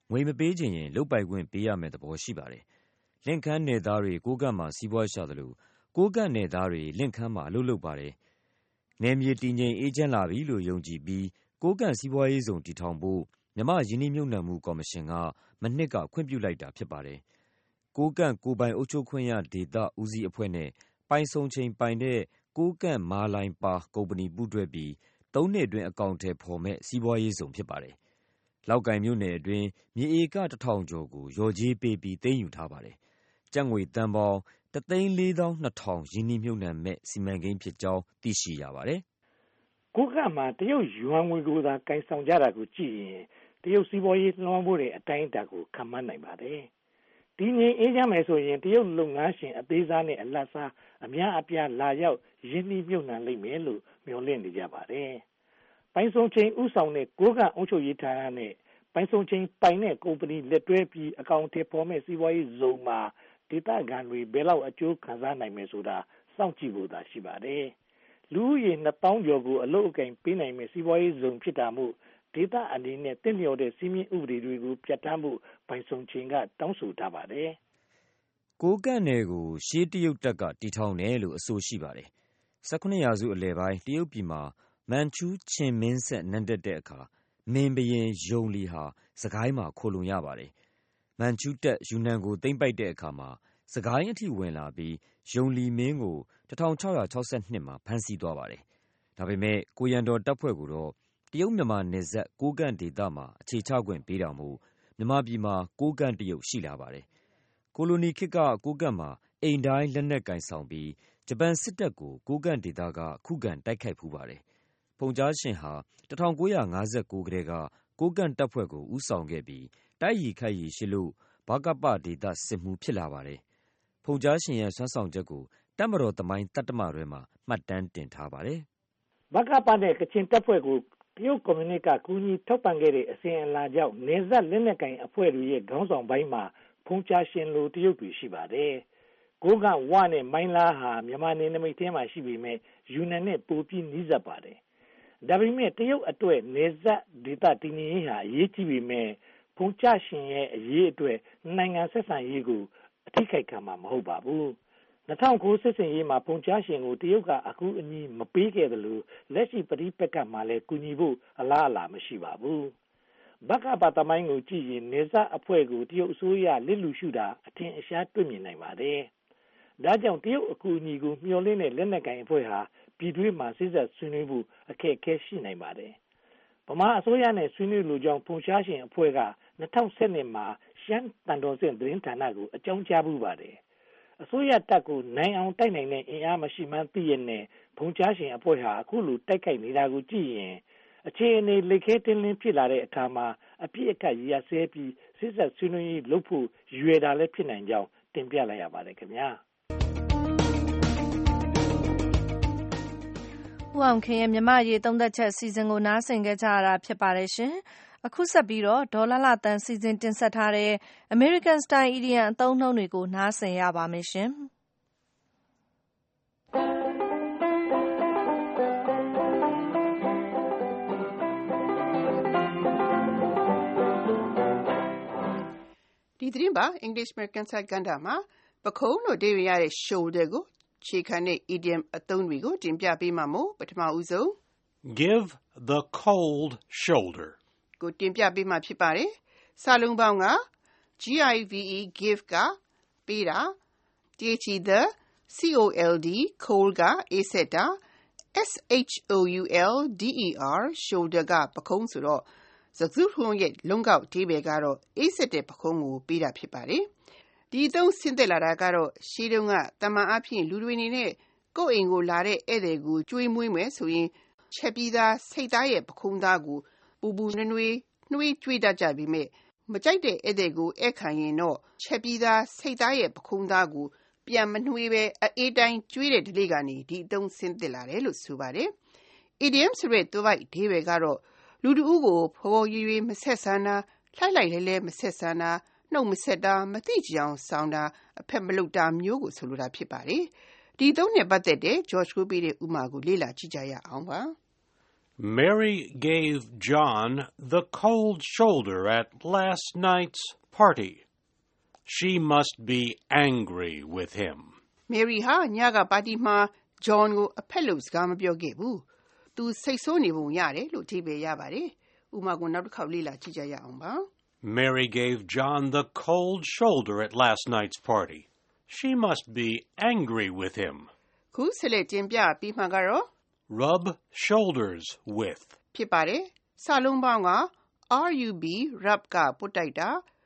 ငွေမပေးချင်ရင်လုပ်ပိုင်ခွင့်ပေးရမယ့်သဘောရှိပါတယ်။လင့်ခမ်းနယ်သားတွေကိုးကန့်မှာစီးပွားရှာသလိုကိုးကန့်နယ်သားတွေလင့်ခမ်းမှာအလုပ်လုပ်ပါတယ်။နယ်မြေတည်ငြိမ်အေးချမ်းလာပြီလို့ယုံကြည်ပြီးကိုးကန့်စီးပွားရေးဇုံတည်ထောင်ဖို့မြန်မာ့ရင်းနှီးမြှုပ်နှံမှုကော်မရှင်ကမနှစ်ကခွင့်ပြုလိုက်တာဖြစ်ပါတယ်။ကိုးကန့်ကိုယ်ပိုင်အုပ်ချုပ်ခွင့်ရဒေသဦးစီးအဖွဲ့နဲ့ပိုင်ဆုံချိန်ပိုင်တဲ့ကိုးကန့်မာလိုင်ပါကုမ္ပဏီပူးတွဲပြီး3 နှစ်အတွင်းအကောင့်ထဲဖော်မဲ့စီးပွားရေးဇုံဖြစ်ပါတယ်။လောက်ကိုင်မြို့နယ်အတွင်းမြေဧက1000ကျော်ကိုရော်ကြေးပေးပြီးသိမ်းယူထားပါတယ်။ကျပ်ငွေတန်ပေါင်း1,420,000ရင်းနှီးမြှုပ်နှံမဲ့စီမံကိန်းဖြစ်ကြောင်းသိရှိရပါတယ်။ကိုးကန့်မှာတရုတ်ယွမ်ငွေကိုသာကင်ဆောင်ကြတာကိုကြည့်ရင်တရုတ်စီးပွားရေးလွှမ်းမိုးတဲ့အတိုင်းအတာကိုခံမှန်းနိုင်ပါတယ်။ဒီငြိမ်အေးချမ်းမယ်ဆိုရင်တရုတ်လုပ်ငန်းရှင်အသေးစားနဲ့အလတ်စားအများအပြားလာရောက်ရင်းနှီးမြှုပ်နှံလိမ့်မယ်လို့မျှော်လင့်နေကြပါတယ်။ပိုင်ဆုံချိန်ဥဆောင်တဲ့ကိုးကန့်အုပ်ချုပ်ရေးဌာနနဲ့ပိုင်ဆုံချိန်ပိုင်တဲ့ကုမ္ပဏီလက်တွဲပြီးအကောင့်ထဲပေါ်မဲ့စီးပွားရေးဇုံမှာဒေသခံတွေဘယ်လောက်အကျိုးခံစားနိုင်မယ်ဆိုတာစောင့်ကြည့်ဖို့သာရှိပါတယ်။လူဦးရေ2,000 ကျော်ကိုအလုပ်အကင်ပေးနိုင်မယ့်စီးပွားရေးဇုံဖြစ်တာမို့ဒေသအနေနဲ့တင့်လျော်တဲ့စီးမြင့်ဥပဒေတွေကိုပြဋ္ဌာန်းဖို့ပိုင်ဆုံချိန်ကတောင်းဆိုထားပါတယ်။ကိုးကန့်နယ်ကိုရှေးတရုတ်တပ်ကတည်ထောင်တယ်လို့အဆိုရှိပါတယ်။18ရာစုအလယ်ပိုင်းတရုတ်ပြည်မှာမန်ချူးချင်မင်းဆက်နန်းတက်တဲ့အခါမင်းဘရင်ယုံလီဟာစကိုင်းမှာခိုလုံရပါတယ်။မန်ချူးတပ်ယူနန်ကိုသိမ်းပိုက်တဲ့အခါမှာစကိုင်းအထိဝင်လာပြီးယုံလီမင်းကို1662မှာဖမ်းဆီးသွားပါတယ်။ဒါပေမဲ့ကိုရန်တော်တပ်ဖွဲ့ကိုတော့တရုတ်မြန်မာနယ်စပ်ကိုးကန့်ဒေသမှာအခြေချခွင့်ပေးတာမို့မြန်မာပြည်မှာကိုးကန့်တရုတ်ရှိလာပါတယ်။ကိုလိုနီခေတ်ကကိုးကန့်မှာအိမ်တိုင်းလက်နက်ကင်ဆောင်ပြီးဂျပန်စစ်တပ်ကိုကိုးကန့်ဒေသကခုခံတိုက်ခိုက်ဖူးပါတယ်။ဖုန်ကြားရှင်ဟာ1959ကတည်းကကိုးကန့်တပ်ဖွဲ့ကိုဦးဆောင်ခဲ့ပြီးတိုက်ရီခိုက်ရီရှိလို့ဘကပဒေသစစ်မှုဖြစ်လာပါတယ်။ဖုန်ကြားရှင်ရဲ့ဆွမ်းဆောင်ချက်ကိုတပ်မတော်သမိုင်းတတ္တမတွေမှာမှတ်တမ်းတင်ထားပါတယ်။ဘကပနဲ့ကချင်တပ်ဖွဲ့ကိုတရုတ်ကွန်မြူနစ်ကကူညီထောက်ပံ့ခဲ့တဲ့အစဉ်အလာကြောင့်နေဆက်လက်နက်ကင်အဖွဲ့တွေရဲ့ခေါင်းဆောင်ပိုင်းမှာဖုန်ကြားရှင်လိုတရုတ်တွေရှိပါတယ်။ကိုးကန့်ဝနဲ့မိုင်းလားဟာမြန်မာနယ်နိမိတ်ထဲမှာရှိပေမဲ့ယူနန်နဲ့ပိုပြီးနီးစပ်ပါတယ်။ဒါပေမဲ့တရုတ်အတွက်နေဆက်ဒေသတည်ငြိမ်ရေးဟာအရေးကြီးပေမဲ့ဖုန်ကြားရှင်ရဲ့အရေးအတွက်နိုင်ငံဆက်ဆံရေးကိုအထိခိုက်ခံမှာမဟုတ်ပါဘူး။2009စစ်စင်ရေးမှာဖုန်ကြားရှင်ကိုတရုတ်ကအကူအညီမပေးခဲ့သလိုလက်ရှိပဋိပက္ခမှာလည်းကူညီဖို့အလားအလာမရှိပါဘူး။ဘကပသမိုင်းကိုကြည့်ရင်နေဆက်အဖွဲ့ကိုတရုတ်အစိုးရလစ်လူရှုတာအထင်အရှားတွေ့မြင်နိုင်ပါတယ်။ဒါကြောင့်တရုတ်အကူအညီကိုမျှော်လင့်တဲ့လက်နက်ကင်အဖွဲ့ဟာပြည်တွင်းမှာစစ်ဆက်ဆွေးနွေးဖို့အခက်အခဲရှိနိုင်ပါတယ်။ဗမာအစိုးရနဲ့ဆွေးနွေးလိုကြောင်းဖုန်ကြားရှင်အဖွဲ့က2012မှာရှမ်းတန်တော်ဆင့်သတင်းဌာနကိုအကြောင်းကြားပူးပါတယ်။အစိုးရတပ်ကိုနိုင်အောင်တိုက်နိုင်တဲ့အင်အားမရှိမှန်းသိရတဲ့ဖုန်ကြားရှင်အဖွဲ့ဟာအခုလိုတိုက်ခိုက်နေတာကိုကြည့်ရင်အခြေအနေလက်ခဲတင်းလင်းဖြစ်လာတဲ့အခါမှာအပြစ်အကတ်ရဆဲပြီးစစ်ဆက်ဆွေးနွေးရေးလုပ်ဖို့ရွယ်တာလည်းဖြစ်နိုင်ကြောင်းတင်ပြလိုက်ရပါတယ်ခင်ဗျာဦးအောင်ခင်ရဲ့မြန်မာရေးသုံးသက်ချက်စီစဉ်ကိုနားဆင်ကြရတာဖြစ်ပါတယ်ရှင်။အခုဆက်ပြီးတော့ဒေါ်လာတန်စီစဉ်တင်ဆက်ထားတဲ့ American Style Idiom အသုံးအနှုန်းတွေကိုနားဆင်ရပါမယ်ရှင်။ဒီသတင်းပါ English American Style ကဏ္ဍမှာပခုံးလို့အဓိပ္ပာယ်ရတဲ့ shoulder ကိုခြေခံတဲ့ idiom အသုံးတွေကိုတင်ပြပေးမှာမို့ပထမဦးဆုံး Give the cold shoulder ကိုတင်ပြပေးမှာဖြစ်ပါတယ်။စာလုံးပေါင်းက give ကပေးတာ the cold cold ကအေးဆက်တာ shoulder ကပခုံးဆိုတော့စကားစုထုံးရဲ့လုံးကောက်အဓိပ္ပာယ်ကတော့အေးဆက်တဲ့ပခုံးကိုပေးတာဖြစ်ပါတယ်။ဒီအသုံးဆင်းသက်လာတာကတော့ရှေးတုန်းကတမန်အဖြစ်လူတွေနေနဲ့ကိုယ့်အိမ်ကိုလာတဲ့ဧည့်သည်ကိုကျွေးမွေးမယ်ဆိုရင်ချက်ပြီးသားစိတ်သားရဲ့ပခုံးသားကိုပူပူနွေးနွေးနှွေးကျွေးတတ်ကြပြီမဲ့မကြိုက်တဲ့ဧည့်သည်ကိုဧည့်ခံရင်တော့ချက်ပြီးသားစိတ်သားရဲ့ပခုံးသားကိုပြန်မနှွေးပဲအေးတိုင်းကျွေးတဲ့ဓလေ့ကနေဒီအသုံးဆင်းသက်လာတယ်လို့ဆိုပါတယ်။ idiom ဆိုတဲ့သွယ်ဝိုက်အဓိပ္ပာယ်ကတော့လူတဦးကိုဖော်ဖော်ရွေရွေမဆက်ဆံတာလှိုက်လိုက်လဲမဆက်ဆံတာနှုတ်မဆက်တာမသိကြအောင်ဆောင်တာအဖက်မလုပ်တာမျိုးကိုဆိုလိုတာဖြစ်ပါတယ်။ဒီသုံးနဲ့ပတ်သက်တဲ့ George ကိုပေးတဲ့ဥပမာကိုလေ့လာကြည့်ကြရအောင်ပါ Mary gave John the cold shoulder at last night's party. She must be angry with him. Mary ဟာညကပါတီမှာ John ကိုအဖက်လို့စကားမပြောခဲ့ဘူး။ သူစိတ်ဆိုးနေပုံရတယ်လို့အဓိပ္ပာယ်ရပါတယ်။ဥပမာကိုနောက်တစ်ခေါက်လေ့လာကြည့်ကြရအောင်ပါ။ Mary gave John the cold shoulder at last night's party. She must be angry with him. ခုဆက်လက်တင်ပြပြီးမှကတော့ Rub shoulders with. ဖြစ်ပါတယ်။စာလုံးပေါင်းက rub rub ကပုတ်တိုက်တာ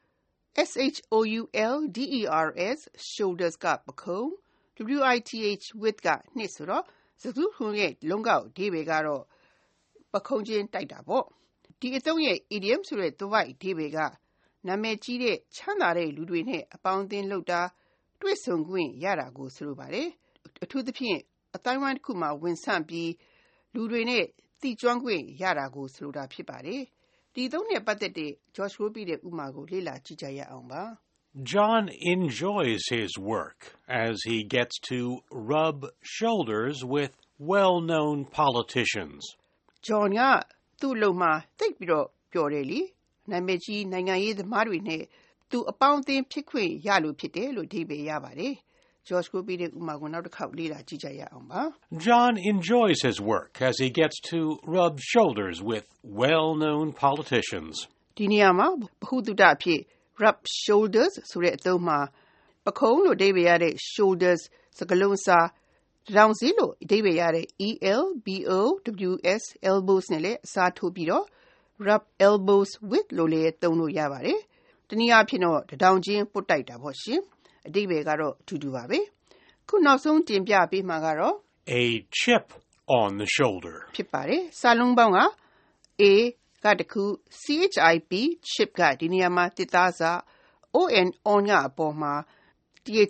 shoulders shoulders ကပခုံး with with ကနှစ်ဆိုတော့စကားစုရဲ့လုံးကောက်အဓိပ္ပာယ်ကတော့ပခုံးချင်းတိုက်တာပေါ့။ဒီအသုံးရဲ့ idiom ဆိုတဲ့သွယ်ဝိုက်အဓိပ္ပာယ်ကနာမည်ကြီးတဲ့ချမ်းသာတဲ့လူတွေနဲ့အပေါင်းအသင်းလုပ်တာတွေ့ဆုံခွင့်ရတာကိုဆိုလိုပါတယ်။အထူးသဖြင့်အတိုင်းဝိုင်းတစ်ခုမှာဝင်ဆန့်ပြီးလူတွေနဲ့သိကျွမ်းခွင့်ရတာကိုဆိုလိုတာဖြစ်ပါတယ်။ဒီသုံးနဲ့ပတ်သက်တဲ့ George Roby ရဲ့ဥပမာကိုလေ့လာကြည့်ကြရအောင်ပါ။ John enjoys his work as he gets to rub shoulders with well-known politicians. John ကသူ့အလုပ်မှာသိပ်ပြီးတော့ပျော်တယ်လေ။နာမည်ကြီးနိုင်ငံရေးသမားတွေနဲ့သူအပေါင်းအသင်းဖြစ်ခွင့်ရလို့ဖြစ်တယ်လို့အဓိပ္ပာယ်ရပါတယ်။ George Roby ရဲ့ဥပမာကိုနောက်တစ်ခေါက်လေ့လာကြည့်ကြရအောင်ပါ။ John enjoys his work as he gets to rub shoulders with well-known politicians. ဒီနေရာမှာဘဟုတုတအဖြစ် rub shoulders ဆိုတဲ့အသုံးမှာပခုံးလို့အဓိပ္ပာယ်ရတဲ့ shoulders စကားလုံးစာတောင်စီလို့အဓိပ္ပာယ်ရတဲ့ elbows elbows နဲ့လည်းအစားထိုးပြီးတော့ rub elbows with လို့လည်းသုံးလို့ရပါတယ်။တနည်းအားဖြင့်တော့တောင်ချင်းပုတ်တိုက်တာပေါ့ရှင်။အဓိပ္ပာယ်ကတော့အတူတူပါပဲ။ခုနောက်ဆုံးတင်ပြပေးမှာကတော့ A chip on the shoulder. ဖြစ်ပါတယ်။စာလုံးပေါင်းက A ကတခု chip chip ကဒီနေရာမှာတစ်သားစာ on ကအပေါ်မှာ the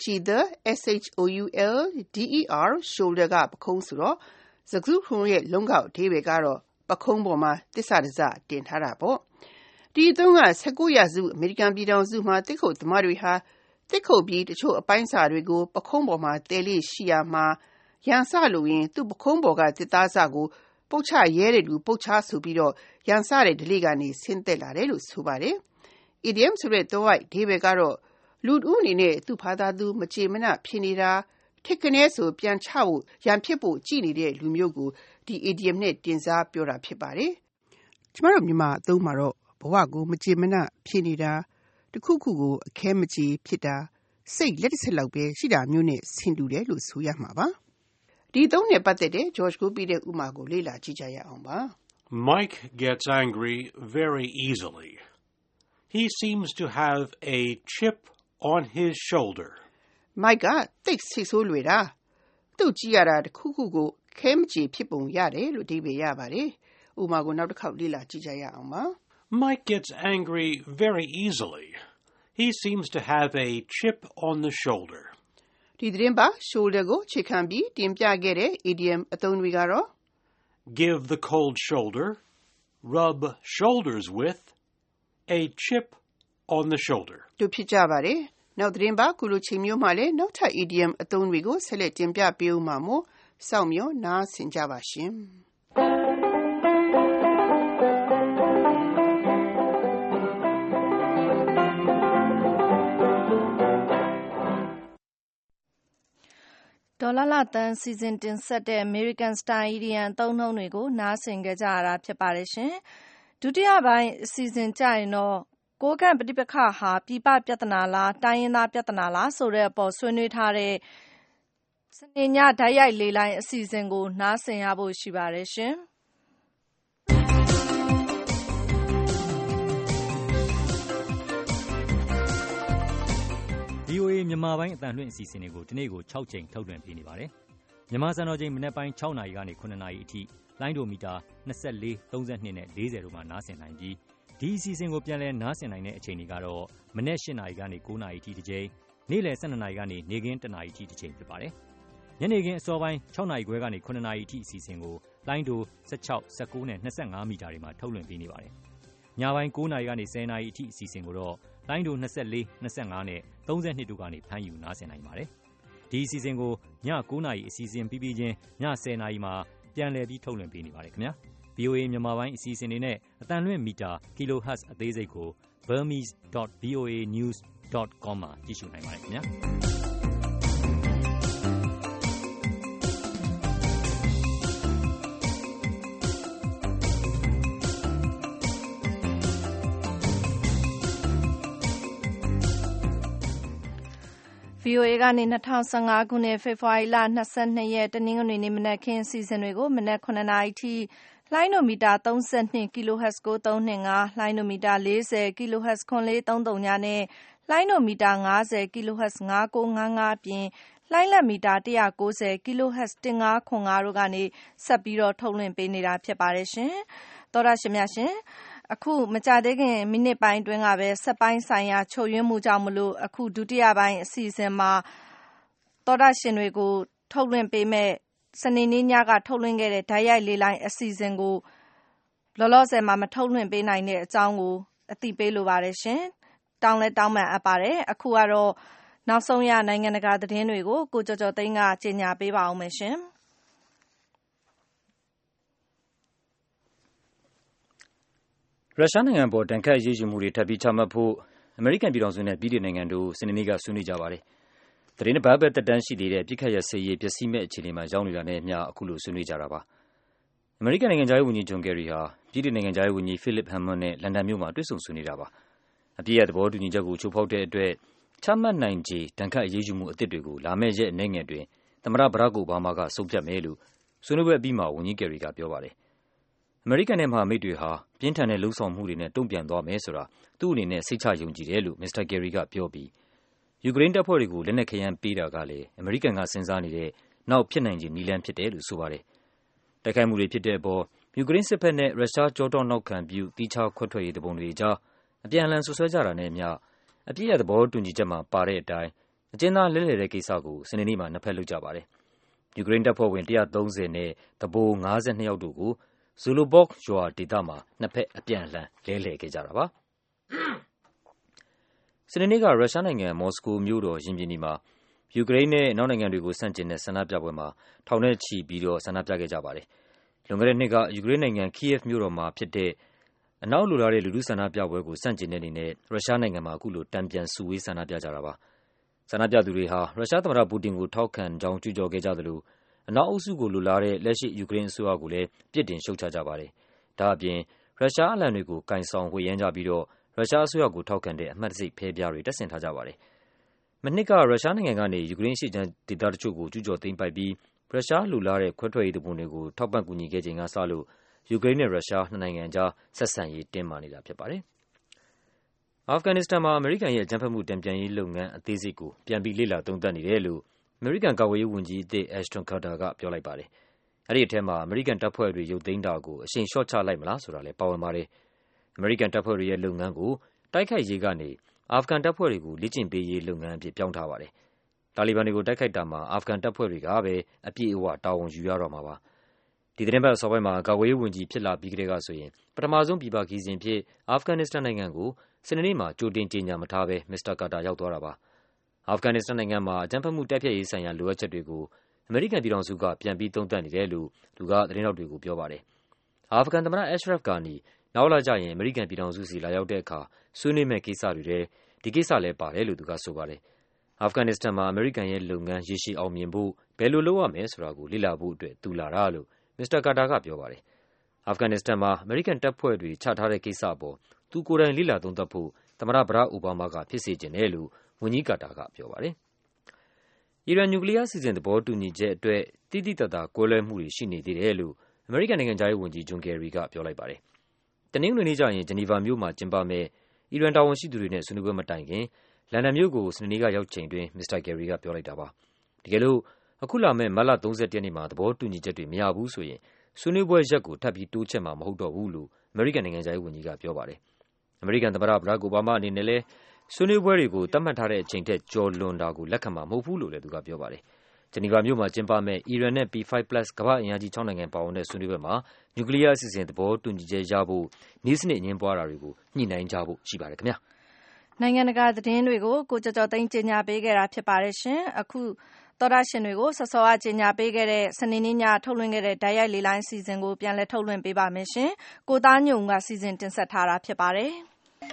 shoulder ကပခုံးဆိုတော့စကားစုရဲ့လုံးကောက်အဓိပ္ပာယ်ကတော့ပခုံးပေါ်မှာတစ္ဆာတစတင်ထားတာပေါ့။ဒီအသုံးက19ရာစုအမေရိကန်ပြည်ထောင်စုမှာတစ်ခုတ်သမားတွေဟာတစ်ခုတ်ပြီးတချို့အပိုင်းစာတွေကိုပခုံးပေါ်မှာတဲလေးရှိရမှာရန်စလို့ရင်သူ့ပခုံးပေါ်ကတစ်သားစာကိုပုတ်ချရဲတဲ့လူပုတ်ချဆိုပြီးတော့ရန်စတဲ့ဓလေ့ကနေဆင်းသက်လာတယ်လို့ဆိုပါတယ်။ idiom ဆိုတဲ့သွယ်ဝိုက်အဓိပ္ပာယ်ကတော့လူဦးအနေနဲ့သူ့ဘာသာသူမကြေမနပ်ဖြစ်နေတာထစ်ကနေဆိုပြန်ချဖို့ရန်ဖြစ်ဖို့ကြည်နေတဲ့လူမျိုးကိုဒီ idiom နဲ့တင်စားပြောတာဖြစ်ပါတယ်။ကျမတို့မြန်မာအသုံးမှာတော့ဘဝကိုမကြေမနပ်ဖြစ်နေတာတခုခုကိုအခဲမကြေဖြစ်တာစိတ်လက်တစ်ဆက်လောက်ပဲရှိတာမျိုးနဲ့ဆင်တူတယ်လို့ဆိုရမှာပါ။ဒီသုံးနဲ့ပတ်သက်တဲ့ George Roby ရဲ့ဥပမာကိုလေ့လာကြည့်ကြရအောင်ပါ။ Mike gets angry very easily. He seems to have a chip on his shoulder. Mike ကသိပ်စိတ်ဆိုးလွယ်တာသူ့ကြည့်ရတာတခုခုကိုခဲမကြေဖြစ်ပုံရတယ်လို့အဓိပ္ပာယ်ရပါတယ်။ဥပမာကိုနောက်တစ်ခေါက်လေ့လာကြည့်ကြရအောင်ပါ။ Mike gets angry very easily. He seems to have a chip on the shoulder. ဒီသတင်းပါ shoulder ကိုခြေခံပြီးတင်ပြခဲ့တဲ့ idiom အသုံးတွေကတော့ Give the cold shoulder, rub shoulders with, a chip on the shoulder. တို့ဖြစ်ကြပါတယ်။နောက်သတင်းပါခုလိုချိန်မျိုးမှလည်းနောက်ထပ် idiom အသုံးတွေကိုဆက်လက်တင်ပြပေးဦးမှာမို့စောင့်မျှော်နားဆင်ကြပါရှင်။ဒေါ်လာလာတန်စီစဉ်တင်ဆက်တဲ့ American Style Idiom အသုံးနှုန်းတွေကိုနားဆင်ကြရတာဖြစ်ပါတယ်ရှင်။ဒုတိယပိုင်းအစီအစဉ်ကြရင်တော့ကိုးကန့်ပဋိပက္ခဟာပြည်ပပြဿနာလားတိုင်းရင်းသားပြဿနာလားဆိုတဲ့အပေါ်ဆွေးနွေးထားတဲ့စနေညဓာတ်ရိုက်လေလိုင်းအစီအစဉ်ကိုနားဆင်ရဖို့ရှိပါတယ်ရှင်။ VOA မြန်မာပိုင်းအသံလွှင့်အစီအစဉ်တွေကိုဒီနေ့ကို6ချိန်ထုတ်လွှင့်ပေးနေပါတယ်။မြန်မာစံတော်ချိန်မနက်ပိုင်း6နာရီကနေ9နာရီအထိလိုင်းဒိုမီတာ24 32နဲ့40တို့မှာနားဆင်နိုင်ပြီးဒီအစီအစဉ်ကိုပြန်လည်နားဆင်နိုင်တဲ့အချိန်တွေကတော့မနက်8နာရီကနေ9နာရီအထိတစ်ချိန်နေ့လယ်12နာရီကနေနေ့ခင်း1နာရီအထိတစ်ချိန်ဖြစ်ပါတယ်။ညနေခင်းအစောပိုင်း6နာရီခွဲကနေ9နာရီအထိအစီအစဉ်ကိုလိုင်းဒို16 19နဲ့25မီတာတွေမှာထုတ်လွှင့်ပေးနေပါတယ်။ညပိုင်း9နာရီကနေ10နာရီအထိအစီအစဉ်ကိုတော့လိုင်းဒို24 25နဲ့32တို့ကနေဖမ်းယူနားဆင်နိုင်ပါတယ်။ဒီအစီအစဉ်ကိုည9နာရီအစီအစဉ်ပြီးပြီးချင်းည10နာရီမှာပပြန်လည်ပြီးထုတ်လွှင့်ပေးနေပါတယ်ခင်ဗျာ VOA မြန်မာပိုင်းအစီအစဉ်တွေနဲ့အသံလွှင့်မီတာ kilohertz အသေးစိတ်ကို burmese.voanews.com မှာကြည့်ရှုနိုင်ပါတယ်ခင်ဗျာ VOA ကနေ2015ခုနှစ်ဖေဖော်ဝါရီလ22ရက်တနင်္ဂနွေနေ့မနက်ခင်းအစီအစဉ်တွေကိုမနက်9:00 နာရီထိလိုင်းနိုမီတာ32 kHz 9325လိုင်းနိုမီတာ40 kHz 9433ညနဲ့လိုင်းနိုမီတာ50 kHz 5955အပြင်လိုင်းလက်မီတာ190 kHz 1505တို့ကနေဆက်ပြီးတော့ထုတ်လွှင့်ပေးနေတာဖြစ်ပါတယ်ရှင်။သောတရှင်များရှင်အခုမကြသေးခင်မိနစ်ပိုင်းတွင်းကပဲဆက်ပိုင်းဆိုင်ရာချုပ်ယွင်းမှုကြောင့်မလို့အခုဒုတိယပိုင်းအစီအစဉ်မှာသောတရှင်တွေကိုထုတ်လွှင့်ပေးမဲ့စနေနေ့ညကထုတ်လွှင့်ခဲ့တဲ့ဓာတ်ရိုက်လေးလိုင်းအစီအစဉ်ကိုလောလောဆယ်မှာမထုတ်လွှင့်ပေးနိုင်တဲ့အကြောင်းကိုအသိပေးလိုပါတယ်ရှင်။တောင်းမှန်အပ်ပါတယ်။အခုကတော့နောက်ဆုံးရနိုင်ငံတကာသတင်းတွေကိုကိုကျော်ကျော်သိန်းကကြေညာပေးပါအောင်မယ်ရှင်။ရုရှားနိုင်ငံပေါ်တန်ခတ်အရေးယူမှုတွေထပ်ပြီးချမှတ်ဖို့အမေရိကန်ပြည်ထောင်စုနဲ့ဗြိတိန်နိုင်ငံတို့စနေနေ့ကဆွေးနွေးကြပါတယ်။သတင်းတစ်ပတ်ပဲတက်တန်းရှိနေတဲ့ပြစ်ခတ်ရစရေးပျက်စီးမဲ့အခြေအနေမှာရောက်နေတာနဲ့အမျှအခုလိုဆွေးနွေးကြတာပါ။အမေရိကန်နိုင်ငံခြားရေးဝန်ကြီးဂျွန်ကယ်ရီဟာဗြိတိန်နိုင်ငံခြားရေးဝန်ကြီးဖိလစ်ဟမ်မွန်းနဲ့လန်ဒန်မြို့မှာတွေ့ဆုံဆွေးနွေးတာပါ။အပြည့်အသဘောတူညီချက်ကိုချိုးဖောက်တဲ့အတွက်ချမှတ်နိုင်ခြေတန်ခတ်အရေးယူမှုအသစ်တွေကိုလာမယ့်ရက်အနည်းငယ်တွင်သမ္မတဘရက်အိုဘားမားကဆုံးဖြတ်မယ်လို့ဆွေးနွေးပွဲအပြီးမှာဝန်ကြီးကယ်ရီကပြောပါတယ်။အမေရိကန်နဲ့မဟာမိတ်တွေဟာပြင်းထန်တဲ့လှုံ့ဆော်မှုတွေနဲ့တုံ့ပြန်သွားမယ်ဆိုတာသူ့အနေနဲ့စိတ်ချယုံကြည်တယ်လို့မစ္စတာကယ်ရီကပြောပြီးယူကရိန်းတပ်ဖွဲ့တွေကိုလက်နက်ခဲယမ်းပေးတာကလည်းအမေရိကန်ကစဉ်းစားနေတဲ့နောက်ဖြစ်နိုင်ခြေနည်းလမ်းဖြစ်တယ်လို့ဆိုပါတယ်။တိုက်ခိုက်မှုတွေဖြစ်တဲ့အပေါ်ယူကရိန်းစစ်ဘက်နဲ့ရုရှားကြောတောနောက်ခံပြုသီးခြားခွဲထွက်ရေးတပုံတွေကြားအပြန်အလှန်ဆွဆွဲကြတာနဲ့အမျှအပြည့်အသဘောတူညီချက်မှာပါတဲ့အတိုင်းအကျဉ်းသားလဲလှယ်တဲ့ကိစ္စကိုစနေနေ့မှာနှစ်ဖက်လုပ်ကြပါတယ်။ယူကရိန်းတပ်ဖွဲ့ဝင်130နဲ့တပို52ယောက်တို့ကိုဇူလိုဘော့ခ်ရွာဒေသမှာနှစ်ဖက်အပြန်အလှန်လဲလှယ်ခဲ့ကြတာပါ။စနေနေ့ကရုရှားနိုင်ငံမော်စကိုမြို့တော်ရင်ပြင်မှာယူကရိန်းနဲ့နောက်နိုင်ငံတွေကိုဆန့်ကျင်တဲ့ဆန္ဒပြပွဲမှာထောင်နဲ့ချီပြီးတော့ဆန္ဒပြခဲ့ကြပါတယ်။လွန်ခဲ့တဲ့နှစ်ကယူကရိန်းနိုင်ငံကီယက်ဗ်မြို့တော်မှာဖြစ်တဲ့အနောက်လိုလားတဲ့လူထုဆန္ဒပြပွဲကိုဆန့်ကျင်တဲ့အနေနဲ့ရုရှားနိုင်ငံမှာအခုလိုတန်ပြန်စုဝေးဆန္ဒပြကြတာပါ။ဆန္ဒပြသူတွေဟာရုရှားသမ္မတပူတင်ကိုထောက်ခံကြောင်းကြွေးကြော်ခဲ့ကြသလိုအနောက်အုပ်စုကိုလိုလားတဲ့လက်ရှိယူကရိန်းအစိုးရကိုလည်းပြစ်တင်ရှုတ်ချကြပါတယ်။ဒါအပြင်ရုရှားအလံတွေကိုကင်ဆောင်ဝှေ့ယမ်းကြပြီးတော့ရုရှားအစိုးရကိုထောက်ခံတဲ့အမှတ်တံဆိပ်ဖဲပြားတွေတပ်ဆင်ထားကြပါတယ်။မနှစ်ကရုရှားနိုင်ငံကနေယူကရိန်းအရှေ့ခြမ်းဒေသတချို့ကိုကျူးကျော်သိမ်းပိုက်ပြီးရုရှားလိုလားတဲ့ခွဲထွက်ရေးတပုံတွေကိုထောက်ပံ့ကူညီခဲ့ချိန်ကစလို့ယူကရိန်းနဲ့ရုရှားနှစ်နိုင်ငံကြားဆက်ဆံရေးတင်းမာနေတာဖြစ်ပါတယ်။အာဖဂန်နစ္စတန်မှာအမေရိကန်ရဲ့အကြမ်းဖက်မှုတန်ပြန်ရေးလုပ်ငန်းအသေးစိတ်ကိုပြန်ပြီးလေ့လာသုံးသပ်နေတယ်လို့အမေရိကန်ကာကွယ်ရေးဝန်ကြီးအသစ်အက်ရှ်တွန်ကာတာကပြောလိုက်ပါတယ်။အဲဒီအထက်မှာအမေရိကန်တပ်ဖွဲ့တွေရုပ်သိမ်းတာကိုအရှိန်လျှော့ချလိုက်မလားဆိုတာလည်းပါဝင်ပါတယ်။အမေရိကန်တပ်ဖွဲ့တွေရဲ့လုပ်ငန်းကိုတိုက်ခိုက်ရေးကနေအာဖဂန်တပ်ဖွဲ့တွေကိုလေ့ကျင့်ပေးရေးလုပ်ငန်းအဖြစ်ပြောင်းထားပါတယ်။တာလီဘန်တွေကိုတိုက်ခိုက်တာမှာအာဖဂန်တပ်ဖွဲ့တွေကပဲအပြည့်အဝတာဝန်ယူရတော့မှာပါ။ဒီသတင်းပတ်အစောပိုင်းမှာကာကွယ်ရေးဝန်ကြီးဖြစ်လာပြီးကတည်းကဆိုရင်ပထမဆုံးပြည်ပခရီးစဉ်ဖြစ်အာဖဂန်နစ္စတန်နိုင်ငံကိုစနေနေ့မှာကြိုတင်ကြေညာမထားဘဲမစ္စတာကာတာရောက်သွားတာပါ။အာဖဂန်နစ္စတန်နိုင်ငံမှာအကြမ်းဖက်မှုတိုက်ဖျက်ရေးဆိုင်ရာလိုအပ်ချက်တွေကိုအမေရိကန်ပြည်ထောင်စုကပြန်ပြီးသုံးသပ်နေတယ်လို့သူကသတင်းထောက်တွေကိုပြောပါတယ်။အာဖဂန်သမ္မတအက်ရှ်ရက်ဖ်ဂါနီနောက်လာကြရင်အမေရိကန်ပြည်ထောင်စုစီလာရောက်တဲ့အခါဆွေးနွေးမဲ့ကိစ္စတွေထဲဒီကိစ္စလည်းပါတယ်လို့သူကဆိုပါတယ်။အာဖဂန်နစ္စတန်မှာအမေရိကန်ရဲ့လုပ်ငန်းရေရှည်အောင်မြင်ဖို့ဘယ်လိုလုပ်ရမလဲဆိုတာကိုလေ့လာဖို့အတွက်သူလာတာလို့မစ္စတာကာတာကပြောပါတယ်။အာဖဂန်နစ္စတန်မှာအမေရိကန်တပ်ဖွဲ့တွေချထားတဲ့ကိစ္စအပေါ်သူကိုယ်တိုင်လေ့လာသုံးသပ်ဖို့သမ္မတဘရက်အိုဘားမားကဖြစ်စေချင်တယ်လို့ဝန်ကြီးကာတာကပြောပါတယ်။အီရန်နျူကလ িয়ার စီစဉ်သဘောတူညီချက်အတွက်တိတိတတ်တာကွဲလွဲမှုတွေရှိနေသေးတယ်လို့အမေရိကန်နိုင်ငံခြားရေးဝန်ကြီးဂျွန်ကယ်ရီကပြောလိုက်ပါတယ်။တနင်္ဂနွေနေ့ကျရင်ဂျနီဗာမြို့မှာကျင်းပမယ့်အီရန်တာဝန်ရှိသူတွေနဲ့ဆွေးနွေးပွဲမတိုင်ခင်လန်ဒန်မြို့ကိုစနေနေ့ကရောက်ချိန်တွင်မစ္စတာကယ်ရီကပြောလိုက်တာပါ။တကယ်လို့အခုလာမယ့်မတ်လ31ရက်နေ့မှာသဘောတူညီချက်တွေမရဘူးဆိုရင်ဆွေးနွေးပွဲရက်ကိုထပ်ပြီးတိုးချဲ့မှာမဟုတ်တော့ဘူးလို့အမေရိကန်နိုင်ငံခြားရေးဝန်ကြီးကပြောပါတယ်။အမေရိကန်သမ္မတဘရက်အိုဘားမားအနေနဲ့လည်းဆွေးနွေးပွဲတွေကိုသတ်မှတ်ထားတဲ့အချိန်ထက်ကျော်လွန်တာကိုလက်ခံမှာမဟုတ်ဘူးလို့လည်းသူကပြောပါတယ်။ဂျနီဗာမြို့မှာကျင်းပမယ့်အီရန်နဲ့ P5+ ကမ္ဘာ့အင်အားကြီး6နိုင်ငံပါဝင်တဲ့ဆွေးနွေးပွဲမှာနျူကလ িয়ার အစီအစဉ်သဘောတူညီချက်ရဖို့နည်းစနစ်အငြင်းပွားတာတွေကိုညှိနှိုင်းကြဖို့ရှိပါတယ်ခင်ဗျာ။နိုင်ငံတကာသတင်းတွေကိုကိုကျော်ကျော်သိန်းကြေညာပေးခဲ့တာဖြစ်ပါတယ်ရှင်။အခုသောတာရှင်တွေကိုစောစောကကြေညာပေးခဲ့တဲ့စနေနေ့ညထုတ်လွှင့်ခဲ့တဲ့ဓာတ်ရိုက်လေလိုင်းအစီအစဉ်ကိုပြန်လည်ထုတ်လွှင့်ပေးပါမယ်ရှင်။ကိုသားညုံကစီစဉ်တင်ဆက်ထားတာဖြစ်ပါတယ်။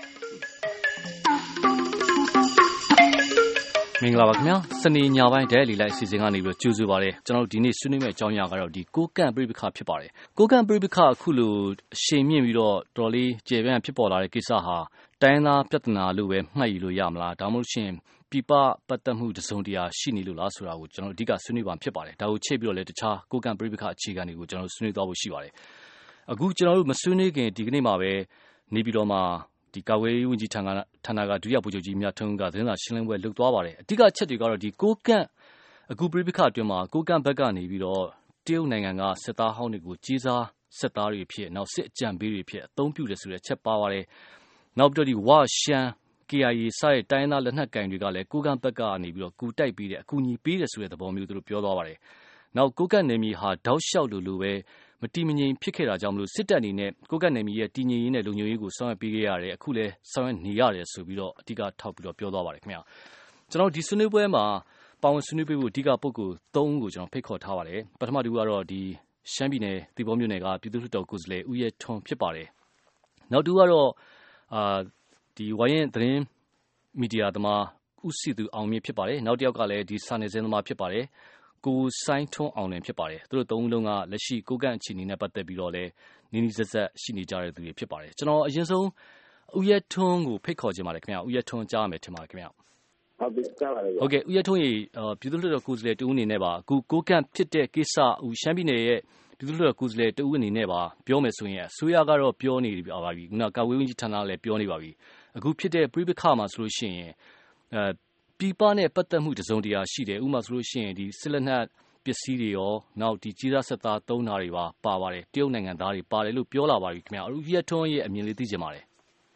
မင်္ဂလာပါခင်ဗျာစနေညပိုင်းဓာတ်ရိုက်လေလိုင်းအစီအစဉ်ကနေပြီးကြိုးဆိုပါရစေကျွန်တော်ဒီနေ့ဆွေးနွေးမယ့်အကြောင်းအရာကတော့ဒီကိုကန့်ပြိပခဖြစ်ပါတယ်ကိုကန့်ပြိပခအခုလိုအရှိန်မြင့်ပြီးတော့တော်လေးကျေပြန့်ဖြစ်ပေါ်လာတဲ့ကိစ္စဟာတိုင်းသားပြဿနာလို့ပဲမှတ်ယူလို့ရမလားဒါမှမဟုတ်ရှင်ပြပပတ်သက်မှုတစုံတရာရှိနေလို့လားဆိုတာကိုကျွန်တော်အဓိကဆွေးနွေးပါဖြစ်ပါတယ်ဒါကိုချိတ်ပြီးတော့လည်းတခြားကိုကန့်ပြိပခအခြေခံတွေကိုကျွန်တော်ဆွေးနွေးသွားဖို့ရှိပါတယ်အခုကျွန်တော်တို့မဆွေးနွေးခင်ဒီကနေ့မှာပဲနေပြည်တော်မှာဒီကာဝေးဝန်ကြီးဌာနကဒုတိယဗိုလ်ချုပ်ကြီးမြတ်ထွန်းကသတင်းစာရှင်းလင်းပွဲလုပ်သွားပါတယ်အဓိကအချက်တွေကတော့ဒီကိုကန့်အခုပြိပခအတွင်းမှာကိုကန့်ဘက်ကနေပြီးတော့တရုတ်နိုင်ငံကစစ်သားဟောင်းတွေကိုကြီးစားစစ်သားတွေဖြစ်နောက်စစ်အကြံပေးတွေဖြစ်အသုံးပြုတယ်ဆိုတဲ့ချက်ပါပါတယ်နောက်ပြီးတော့ဒီဝါရှမ်း KIA စတဲ့တိုင်းသားလက်နက်ကင်တွေကလည်းကိုကန့်ဘက်ကနေပြီးတော့ကူတိုက်ပေးတယ်အကူအညီပေးတယ်ဆိုတဲ့သဘောမျိုးသူတို့ပြောသွားပါတယ်နောက်ကိုကန့်နယ်မြေဟာတောက်လျှောက်လိုပဲမတည်မငြိမ်ဖြစ်ခဲ့တာကြောင့်မလို့စစ်တပ်အနေနဲ့ကိုကန့်နယ်မြေရဲ့တည်ငြိမ်ရေးနဲ့လုံခြုံရေးကိုဆောင်ရွက်ပေးခဲ့ရတယ်အခုလည်းဆောင်ရွက်နေရတယ်ဆိုပြီးတော့အဓိကထောက်ပြီးတော့ပြောသွားပါတယ်ခင်ဗျာကျွန်တော်ဒီဆွေးနွေးပွဲမှာပါဝင်ဆွေးနွေးပေးဖို့အဓိကပုဂ္ဂိုလ်၃ဦးကိုကျွန်တော်ဖိတ်ခေါ်ထားပါတယ်ပထမတူကတော့ဒီရှမ်းပြည်နယ်သီပေါမြို့နယ်ကပြည်သူ့လွှတ်တော်ကိုယ်စားလှယ်ဦးရဲထွန်းဖြစ်ပါတယ်နောက်တူကတော့ဒီဝိုင်းရင်သတင်းမီဒီယာသမားဦးစီသူအောင်မြင့်ဖြစ်ပါတယ်နောက်တစ်ယောက်ကလည်းဒီစာနယ်ဇင်းသမားဖြစ်ပါတယ်ကိုစိုင်းထွန်းအောင်လင်ဖြစ်ပါတယ်သူတို့၃ဦးလုံးကလက်ရှိကိုကန့်အခြေအနေနဲ့ပတ်သက်ပြီးတော့လည်းနီးနီးစပ်စပ်ရှိနေကြတဲ့သူတွေဖြစ်ပါတယ်ကျွန်တော်အရင်ဆုံးဦးရဲထွန်းကိုဖိတ်ခေါ်ခြင်းပါတယ်ခင်ဗျာဦးရဲထွန်းကြားရမယ်ထင်ပါတယ်ခင်ဗျာဟုတ်ကဲ့ကြားပါလေဟုတ်ကဲ့ဦးရဲထွန်းရေပြည်သူ့လွှတ်တော်ကိုယ်စားလှယ်တဦးအနေနဲ့ပါအခုကိုကန့်ဖြစ်တဲ့ကိစ္စဦးရှမ်းပြည်နယ်ရဲ့ပြည်သူ့လွှတ်တော်ကိုယ်စားလှယ်တဦးအနေနဲ့ပါပြောမယ်ဆိုရင်အစိုးရကတော့ပြောနေပါပြီခုနကာဝေးဝန်ကြီးဌာနလည်းပြောနေပါပြီအခုဖြစ်တဲ့ပြိပခမှာဆိုလို့ရှိရင်ပြပနဲ့ပတ်သက်မှုတစုံတရာရှိတယ်ဥပမာဆိုလို့ရှိရင်ဒီစစ်လက်နက်ပစ္စည်းတွေရောနောက်ဒီကြီးစားဆက်သားသုံးတာတွေပါပါတယ်တရုတ်နိုင်ငံသားတွေပါတယ်လို့ပြောလာပါပြီခင်ဗျာဦးရဲထွန်းရဲ့အမြင်လေးသိချင်ပါတယ်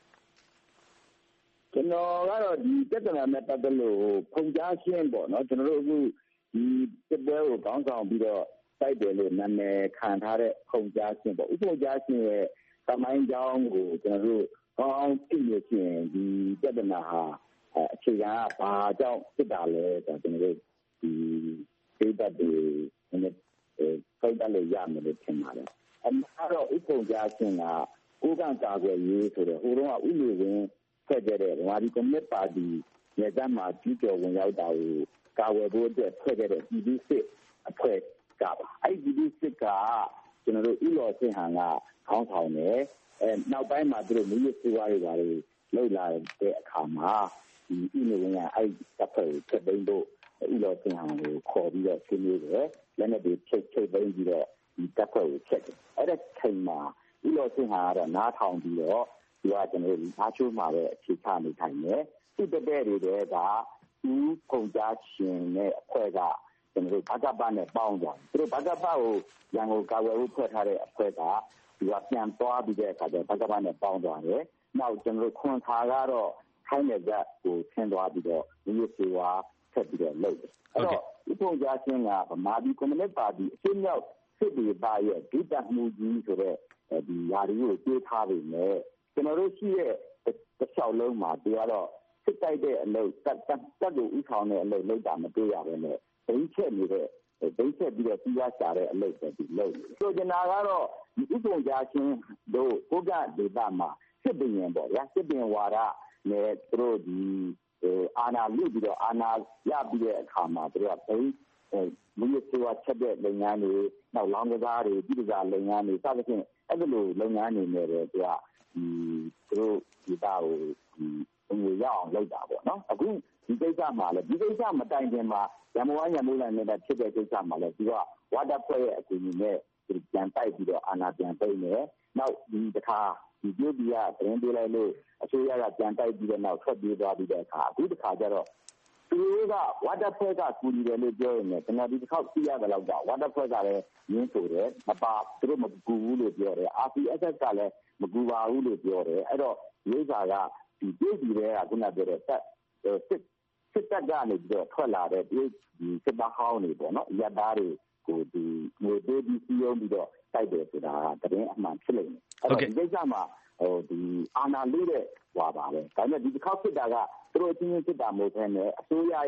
ကျွန်တော်ကတော့ဒီပြဿနာနဲ့ပတ်သက်လို့ဖုန်ကြားရှင်းပေါ့နော်ကျွန်တော်တို့အခုဒီစစ်ပွဲကိုကောင်းဆောင်ပြီးတော့တိုက်တယ်လို့နာမည်ခံထားတဲ့ဖုန်ကြားရှင်းပေါ့ဥပ္ပကြားရှင်းရဲ့သမိုင်းကြောင်းကိုကျွန်တော်တို့ကောင်းသိလို့ရှိရင်ဒီပြဿနာဟာအခြေခံကဘာကြောင့်ဖြစ်တာလဲဆိုတော့ကျွန်တော်တို့ဒီဒေသတွေနဲ့ခိုက်တယ်လို့ရမယ်လို့ထင်ပါတယ်အမှန်တော့ဥပ္ပကြားရှင်းကကိုကန့်ကာကွယ်ရေးဆိုတော့ဟိုတုန်းကဥလူဝင်ဖွဲ့ခဲ့တဲ့ဝါဒီကွန်မြူနစ်ပါတီရဲ့တမ်းမှာကြီးကျော်ဝင်ရောက်တာကိုကာဝယ်ဖို့အတွက်ဖွဲ့ခဲ့တဲ့ပြည်သူ့စစ်အဖွဲ့ကပါအဲ့ဒီပြည်သူ့စစ်ကကျွန်တော်တို့ဥလော်စင်ဟန်ကခေါင်းဆောင်တယ်နောက်ပိုင်းမှာသူတို့မြို့ရေးစီးပွားရေးပါလေလှုပ်လာတဲ့အခါမှာဒီဥလူဝင်ကအဲ့တပ်ဖွဲ့ကိုချက်သိမ်းဖို့ဥလော်စင်ဟန်ကိုခေါ်ပြီးတော့ဆွေးနွေးတယ်လက်နဲ့တွေချိတ်သိမ်းပြီးတော့ဒီတပ်ဖွဲ့ကိုချက်တယ်အဲ့ဒါချိန်မှာဥလော်စင်ဟန်ကတော့နားထောင်ပြီးတော့ဒီကကျွန်တော်တို့အားချိုးမှာပဲအခြေချနေထိုင်တယ်သူ့တဲ့တွေကဦးဖုန်ကြားရှင်နဲ့အဖွဲ့ကကျွန်တော်တို့ဘကပနဲ့ပေါင်းကြတယ်သူတို့ဘကပကိုရန်ကုန်ကာဝယ်ရေးဖွဲ့ထားတဲ့အဖွဲ့ကဒီကပြန်သွားပြီးတဲ့အခါကျဘကပနဲ့ပေါင်းသွားတယ်နောက်ကျွန်တော်တို့ခွန်ခါကတော့ခိုင်းတဲ့ကကိုဆင်းသွားပြီးတော့မြို့စေဝါဆက်ပြီးတော့လုပ်တယ်အဲ့တော့ဦးဖုန်ကြားရှင်ကဗမာပြည်ကွန်မြူနစ်ပါတီအရှင်းမြောက်စစ်ဒေသရဲ့ဒုတပ်မှုကြီးဆိုတဲ့ဒီယာရီကိုပြေးထားပြီးနဲ့ကျွန်တော်တို့ရှိရဲ့တစ်လျှောက်လုံးမှာသူကတော့စစ်တိုက်တဲ့အလုပ်တပ်ကိုဥဆောင်တဲ့အလုပ်လုပ်တာမတွေ့ရဘဲနဲ့ဒိန်းချက်နေတဲ့ဒိန်းချက်ပြီးတော့စီးပွားရှာတဲ့အလုပ်ပဲဒီလုပ်နေဆိုကျွန်တော်ကတော့ဒီဥပ္ပကြားချင်းတို့ကိုကဒေသမှာစစ်ပင်ရင်ပေါ့ဗျာစစ်ပင်ဝါဒနဲ့သူတို့ဒီအာဏာလုပြီးတော့အာဏာရပြီးတဲ့အခါမှာသူတို့ကဒိန်းမြို့ရေးစီးပွားချက်တဲ့လုပ်ငန်းတွေနောက်လောင်းကစားတွေပြည်ပလုပ်ငန်းတွေစသဖြင့်အဲ့လိုလုပ်ငန်းတွေနဲ့သူကသူတို့ဒီသားကိုငွေရအောင်လုပ်တာပေါ့နော်အခုဒီကိစ္စမှာလည်းဒီကိစ္စမတိုင်ခင်မှာရမဝိုင်းရမိုးလန်နဲ့ဖြစ်တဲ့ကိစ္စမှာလည်းသူကဝါဒဖွဲ့ရဲ့အကူအညီနဲ့ပြန်တိုက်ပြီးတော့အာဏာပြန်သိမ်းတယ်နောက်ဒီတစ်ခါဒီပြည်ပြည်ကသတင်းပေးလိုက်လို့အစိုးရကပြန်တိုက်ပြီးတော့နောက်ထွက်ပြေးသွားပြီးတဲ့အခါအခုတစ်ခါကျတော့သူကဝါဒဖွဲ့ကကူညီတယ်လို့ပြောရင်လည်းကျွန်တော်ဒီတစ်ခေါက်သိရတယ်လို့ကဝါဒဖွဲ့ကလည်းရင်းဆိုတယ်မပါသူတို့မကူဘူးလို့ပြောတယ် RCSS ကလည်းမကူပါဘူးလို့ပြောတယ်အဲ့တော့ဒီဥစ္စာကဒီပြည်ပြည်တွေကခုနပြောတဲ့စစ်တပ်ကနေပြီးတော့ထွက်လာတဲ့ဒီစစ်သားဟောင်းတွေပေါ့နော်ရသားတွေကိုဒီငွေပေးပြီးစီးရုံးပြီးတော့တိုက်တယ်ဆိုတာတရင်အမှန်ဖြစ်လိမ့်မယ်အဲ့တော့ဒီကိစ္စမှာဒီအာဏာလုတဲ့ဟွာပါပဲဒါပေမဲ့ဒီတစ်ခေါက်စစ်တာကသူတို့အချင်းချင်းစစ်တာမဟုတ်ဘဲနဲ့အစိုးရရဲ့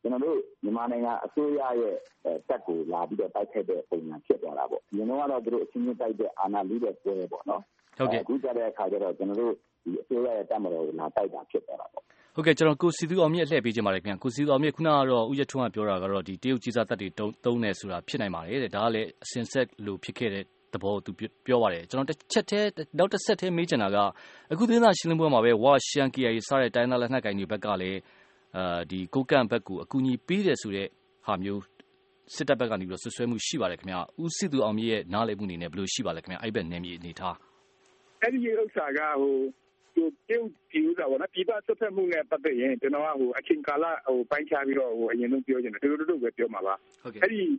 ကျွန်တော်တို့မြန်မာနိုင်ငံအစိုးရရဲ့တက်ကိုလာပြီးတော့တိုက်ခိုက်တဲ့ပုံစံဖြစ်သွားတာပေါ့ဒီလိုကတော့သူတို့အချင်းချင်းတိုက်တဲ့အာဏာလူတဲ့ပွဲပေါ့နော်အခုကြတဲ့အခါကျတော့ကျွန်တော်တို့ဒီအစိုးရရဲ့တက်မတော်ကိုလာတိုက်တာဖြစ်သွားတာပေါ့ဟုတ်ကဲ့ကျွန်တော်ကိုစီသူအောင်မြင့်လှည့်ပေးခြင်းပါတယ်ခင်ဗျာကိုစီသူအောင်မြင့်ခုနကတော့ဦးရထွန်းကပြောတာကတော့ဒီတရုတ်ကြီးစားတပ်တွေတုံးနေဆိုတာဖြစ်နိုင်ပါတယ်တဲ့ဒါကလည်းအစင်ဆက်လို့ဖြစ်ခဲ့တဲ့သဘောသူပြောပါတယ်ကျွန်တော်တစ်ချက်တည်းနောက်တစ်ဆက်တည်းမေးချင်တာကအခုသတင်းစာရှင်းလင်းပွဲမှာပဲဝါရှန်ကီယာစတဲ့တိုင်းသားလက်နက်ကိုင်တွေဘက်ကလည်းဒီကိုကန့်ဘက်ကိုအကူအညီပေးတယ်ဆိုတဲ့ဟာမျိုးစစ်တပ်ဘက်ကနေပြီးတော့ဆွဆွဲမှုရှိပါတယ်ခင်ဗျာဦးစီသူအောင်မြင့်ရဲ့နားလည်မှုအနေနဲ့ဘယ်လိုရှိပါလဲခင်ဗျာအဲ့ဘက်နယ်မြေအနေထားအဲ့ဒီဥစ္စာကဟိုပြုတ်ပြူတာပေါ့နော်ပြပဆွတ်ဖက်မှုနဲ့ပတ်သက်ရင်ကျွန်တော်ကအချိန်ကာလပိုင်းခြားပြီးတော့အရင်ဆုံးပြောချင်တယ်တို့ပဲပြောမှာပါအဲ့ဒီ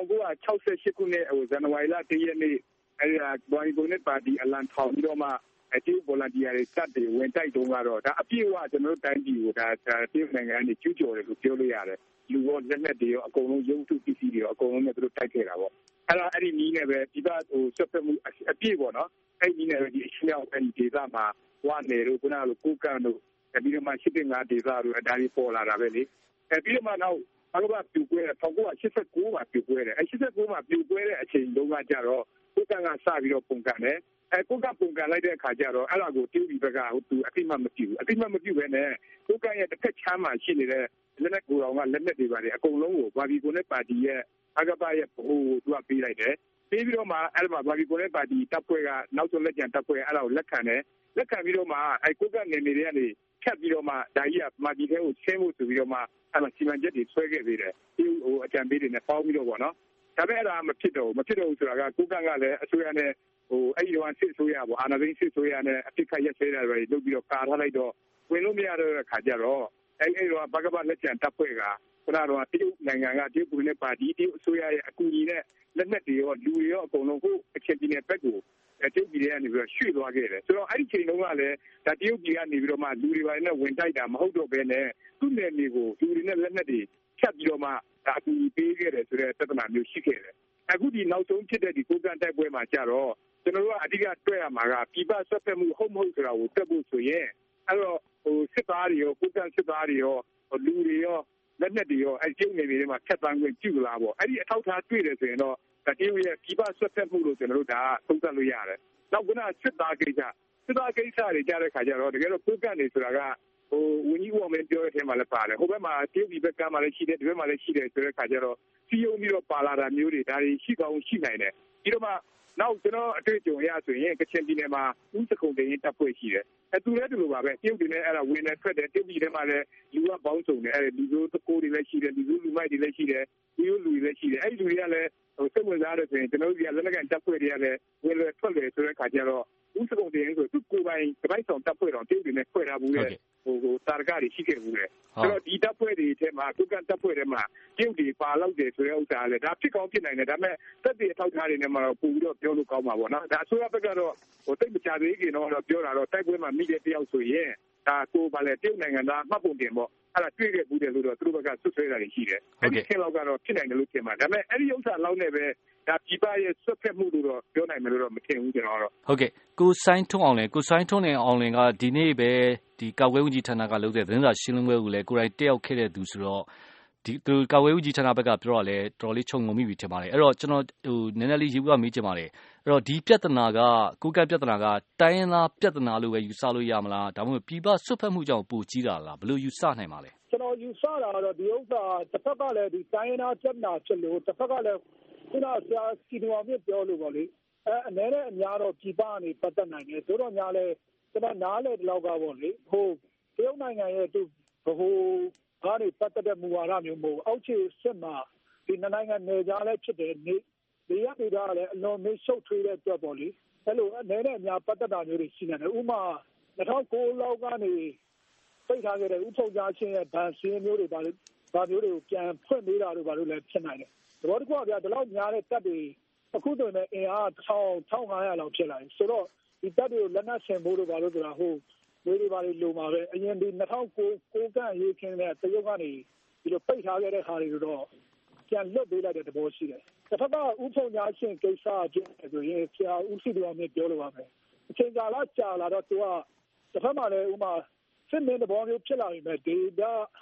1968ခုနှစ်ဇန်နဝါရီလ1ရက်နေ့အဲ့ဒီဘွာရီကွန်နစ်ပါတီအလံထောင်ပြီးတော့မှအတီးဗော်လန်တီယာတွေစတဲ့ဝင်တိုက်တုန်းကတော့ဒါအပြည့်အဝကျွန်တော်တို့တိုင်းပြည်ကိုဒါတရုတ်နိုင်ငံကနေကျူးကျော်တယ်လို့ပြောလို့ရတယ်လူရောလက်နက်တွေရောအကုန်လုံးရုပ်ထုပစ္စည်းတွေရောအကုန်လုံးနဲ့သူတို့တိုက်ခဲ့တာပေါ့အဲ့ဒီနည်းနဲ့ပဲဒီကဆွတ်ဖက်မှုအပြည့်ပေါ့နော်အဲ့ဒီနည်းနဲ့ပဲဒီအရှေ့ရောက်တဲ့ဒေသမှာဝါနေတို့ခုနကလိုကိုကန်တို့ပြီးတော့မှ85ဒေသတို့အတားကြီးပေါ်လာတာပဲလေပြီးတော့မှနောက်ဘာလို့ပြူကွဲတယ်1989မှာပြူကွဲတယ်89မှာပြူကွဲတဲ့အချိန်တုန်းကကြတော့ကိုကန်ကစပြီးတော့ပုံကန်တယ်ကိုကပုံကန်လိုက်တဲ့အခါကျတော့အဲ့ဒါကိုတရုတ်ပြည်ဘက်ကသူအတိမမပြုဘူးအတိမမပြုပဲနဲ့ကိုကန်ရဲ့တစ်ဖက်ချမ်းမှာရှိနေတဲ့လက်နက်ကိုတော်ကလက်နက်တွေပါတယ်အကုန်လုံးကိုဘာဘီကိုနဲ့ပါတီရဲ့အကပရဲ့ဟိုသူကပေးလိုက်တယ်ပေးပြီးတော့မှအဲ့မှာဘာဘီကိုနဲ့ပါတီတပ်ဖွဲ့ကနောက်ဆုံးလက်ကျန်တပ်ဖွဲ့အဲ့ဒါကိုလက်ခံတယ်လက်ခံပြီးတော့မှကိုကနေနေတွေကနေဖြတ်ပြီးတော့မှဒါကြီးကမာတီထဲကိုဆင်းဖို့ဆိုပြီးတော့မှအဲ့မှာစီမံချက်တွေဆွဲခဲ့သေးတယ်ဒီဟိုအကြံပေးတွေနဲ့ပေါင်းပြီးတော့ပေါ့နော်ဒါပေမဲ့အဲ့ဒါမဖြစ်တော့ဘူးဆိုတာကကိုကလည်းအစိုးရနဲ့ဟိုအဲ့ဒီတော့စစ်အစိုးရပေါ့အာဏာသိမ်းစစ်အစိုးရနဲ့အဖြစ်ခတ်ရက်စဲတာတွေလုပ်ပြီးတော့ကာထားလိုက်တော့ဝင်လို့မရတဲ့အခါကျတော့အဲ့တော့ဘဂဗတ်လက်ကျန်တပ်ဖွဲ့ကခုနကတော့တရုတ်နိုင်ငံကတရုတ်ပြည်နဲ့ပါတီတရုတ်အစိုးရရဲ့အကူအညီနဲ့လက်နက်တွေရောလူတွေရောအကုန်လုံးကိုအချင်းပြည်နယ်ဘက်ကိုတရုတ်ပြည်ကနေပြီးတော့ရွှေ့သွားခဲ့တယ်ဆိုတော့အဲ့ဒီချိန်တုန်းကလည်းဒါတရုတ်ပြည်ကနေပြီးတော့မှလူတွေပါနဲ့ဝင်တိုက်တာမဟုတ်တော့ဘဲနဲ့သူ့နယ်မြေကိုလူတွေနဲ့လက်နက်တွေဖြတ်ပြီးတော့မှဒါအကူအညီပေးခဲ့တယ်ဆိုတဲ့သဒ္ဒနာမျိုးရှိခဲ့တယ်အခုဒီနောက်ဆုံးဖြစ်တဲ့ဒီကိုကန်တိုက်ပွဲမှာကြတော့ကျွန်တော်တို့ကအဓိကတွေ့ရမှာကပြည်ပဆွတ်ဖက်မှုဟုတ်မဟုတ်ဆိုတာကိုတက်ဖို့ဆိုရင်အဲ့တော့ဟိုစစ်သားတွေရောကိုကန်စစ်သားတွေရောလူတွေရောလက်နက်တွေရောအဲ့ကျုံနေတွေမှာဖြတ်တန်းခွင့်ပြုလာပေါ့အဲ့ဒီအထောက်ထားတွေ့တယ်ဆိုရင်တော့တတိယရဲ့ပြည်ပဆွတ်ဖက်မှုလို့ကျွန်တော်တို့ဒါသုံးသပ်လို့ရတယ်နောက်ခုနစစ်သားကိစ္စတွေကြားတဲ့ခါကျတော့တကယ်တော့ကိုကန်နေဆိုတာကဟိုဝင်းကြီးဦးအောင်မင်းပြောတဲ့အထက်မှာလည်းပါတယ်ဟိုဘက်မှာတရုတ်ပြည်ဘက်ကမှလည်းရှိတယ်ဒီဘက်မှာလည်းရှိတယ်ဆိုတဲ့ခါကျတော့စီယုံပြီးတော့ပါလာတာမျိုးတွေဒါတွေရှိကောင်းရှိနိုင်တယ်ပြီးတော့မှနောက်ကျွန်တော်အတွေ့အကြုံရဆိုရင်ကချင်ပြည်နယ်မှာဦးစကုံတင်ရင်တပ်ဖွဲ့ရှိတယ်သူလည်းတူလိုပါပဲတရုတ်ပြည်နဲ့အဲ့ဒါဝင်နေထွက်တယ်တရုတ်ပြည်ထဲမှာလည်းလူကပေါင်းစုံတယ်အဲ့ဒီလူစိုးတကိုးတွေလည်းရှိတယ်လူစိုးလူမိုက်တွေလည်းရှိတယ်လူရိုးလူတွေလည်းရှိတယ်အဲ့ဒီလူတွေကလည်းဟိုစိတ်ဝင်စားတယ်ဆိုရင်ကျွန်တော်တို့ကလက်နက်ကန်တပ်ဖွဲ့တွေကလည်းဝင်လွယ်ထွက်လွယ်ဆိုတဲ့ခါကျတော့ဦးစကုံတင်ရင်ဆိုသူကိုယ်ပိုင်တပိုက်ဆောင်တပ်ဖွဲ့တော်တရုတ်ပြည်နဲ့ဖွဲ့ထားဘူးလေဟိုတာရကတွေရှိခဲ့ဘူးလေဆိုတော့ဒီတပ်ဖွဲ့တွေထဲမှာကုကတပ်ဖွဲ့ထဲမှာတရုတ်တွေပါလောက်တယ်ဆိုတဲ့ဥစ္စာလည်းဒါဖြစ်ကောင်းဖြစ်နိုင်တယ်ဒါပေမဲ့သက်တည်အထောက်ထားတွေနဲ့မှတော့ပို့ပြီးတော့ပြောလို့ကောင်းမှာပေါ့နော်ဒါအစိုးရဘက်ကတော့ဟိုတိတ်မချသေးခင်တော့ပြောတာတော့တိုက်ပွဲမှာမိတဲ့တယောက်ဆိုရင်ဒါကိုဗာလေတရုတ်နိုင်ငံသားမှတ်ပုံတင်ပေါ့အဲ့ဒါတွေ့ခဲ့ဘူးတယ်လို့တော့သူတို့ဘက်ကဆွဆွဲတာတွေရှိတယ်အဲ့ဒီခေတ်လောက်ကတော့ဖြစ်နိုင်တယ်လို့ထင်ပါတယ်ဒါပေမဲ့အဲ့ဒီဥစ္စာလောက်နဲ့ပဲဒါပြည်ပရဲ့ဆွတ်ဖက်မှုလို့တော့ပြောနိုင်မယ်လို့တော့မထင်ဘူးကျွန်တော်တော့ဟုတ်ကဲ့ကိုစိုင်းထွန်းအောင်လင်ကဒီနေ့ပဲဒီကာကွယ်ဝန်ကြီးဌာနကလုပ်တဲ့သတင်းစာရှင်းလင်းပွဲကိုလည်းကိုယ်တိုင်တက်ရောက်ခဲ့တဲ့သူဆိုတော့ဒီသူကာကွယ်ဝန်ကြီးဌာနဘက်ကပြောတာလဲတော်တော်လေးခြုံငုံမိပြီထင်ပါတယ်အဲ့တော့ကျွန်တော်ဟိုနည်းနည်းလေးရေးပြမေးချင်ပါတယ်အဲ့တော့ဒီပြဿနာကကိုကပြဿနာကတိုင်းရင်းသားပြဿနာလို့ပဲယူဆလို့ရမလားဒါမှမဟုတ်ပြည်ပဆွတ်ဖက်မှုကြောင့်ပိုကြီးတာလားဘယ်လိုယူဆနိုင်ပါလဲကျွန်တော်ယူဆတာတော့ဒီဥစ္စာတစ်ဖက်ကလည်းဒီတိုင်းရင်းသားပြဿနာဖြစ်လို့တစ်ဖက်ကလည်းခုနဆရာစီတူအောင်ပြောလို့ပေါ့လေအနေနဲ့အများတော့ပြည်ပကနေပတ်သက်နိုင်တယ်ဆိုတော့ညာလဲကျွန်တော်နားလေဒီလောက်ကပေါ့လေဟိုတရုတ်နိုင်ငံရဲ့သူဟိုကနေပတ်သက်တဲ့မူဝါဒမျိုးမဟုတ်အောက်ခြေစစ်မှာဒီနိုင်ငံနယ်ခြားလည်းဖြစ်တယ်နေရပြည်သားလည်းအလွန်မေးရှုပ်ထွေးတဲ့အတွက်ပေါ့လေအဲ့လိုအနေနဲ့အများပတ်သက်တာမျိုးတွေရှိနေတယ်ဥပမာ2009လောက်ကနေပိတ်ထားခဲ့တဲ့ဥထုံကြားချင်းရဲ့ဗန်စင်းမျိုးတွေဗာမျိုးတွေကိုပြန်ဖွင့်ပေးတာတို့ဗာလို့လည်းဖြစ်နိုင်တယ်သဘောတကွာဗျာဒီလောက်များတဲ့တပ်တွေအခုဆိုရင်အင်အား1500လောက်ဖြစ်လာပြီဆိုတော့ဒီတပ်တွေကိုလက်နက်ဆင်ဖို့တို့ဗာလို့ဆိုတာဟိုမျိုးတွေဗာလို့လိုမှာပဲအရင်ဒီ2009ကိုကန့်ရေးခင်းတဲ့တရုတ်ကနေဒီလိုပိတ်ထားခဲ့တဲ့ခါတွေတော့ပြန်လွတ်ပေးလိုက်တဲ့သဘောရှိတယ်တစ်ဖက်ကဥထုံကြားချင်းကိစ္စအဖြစ်ဆိုရင်ဆရာဦးစီတော်မြင့်ပြောလိုပါမယ်အချိန်ကြာလာတော့သူကတစ်ဖက်မှာလည်းဥမာစစ်မင်းသဘောမျိုးဖြစ်လာပြီမဲ့ဒေတာ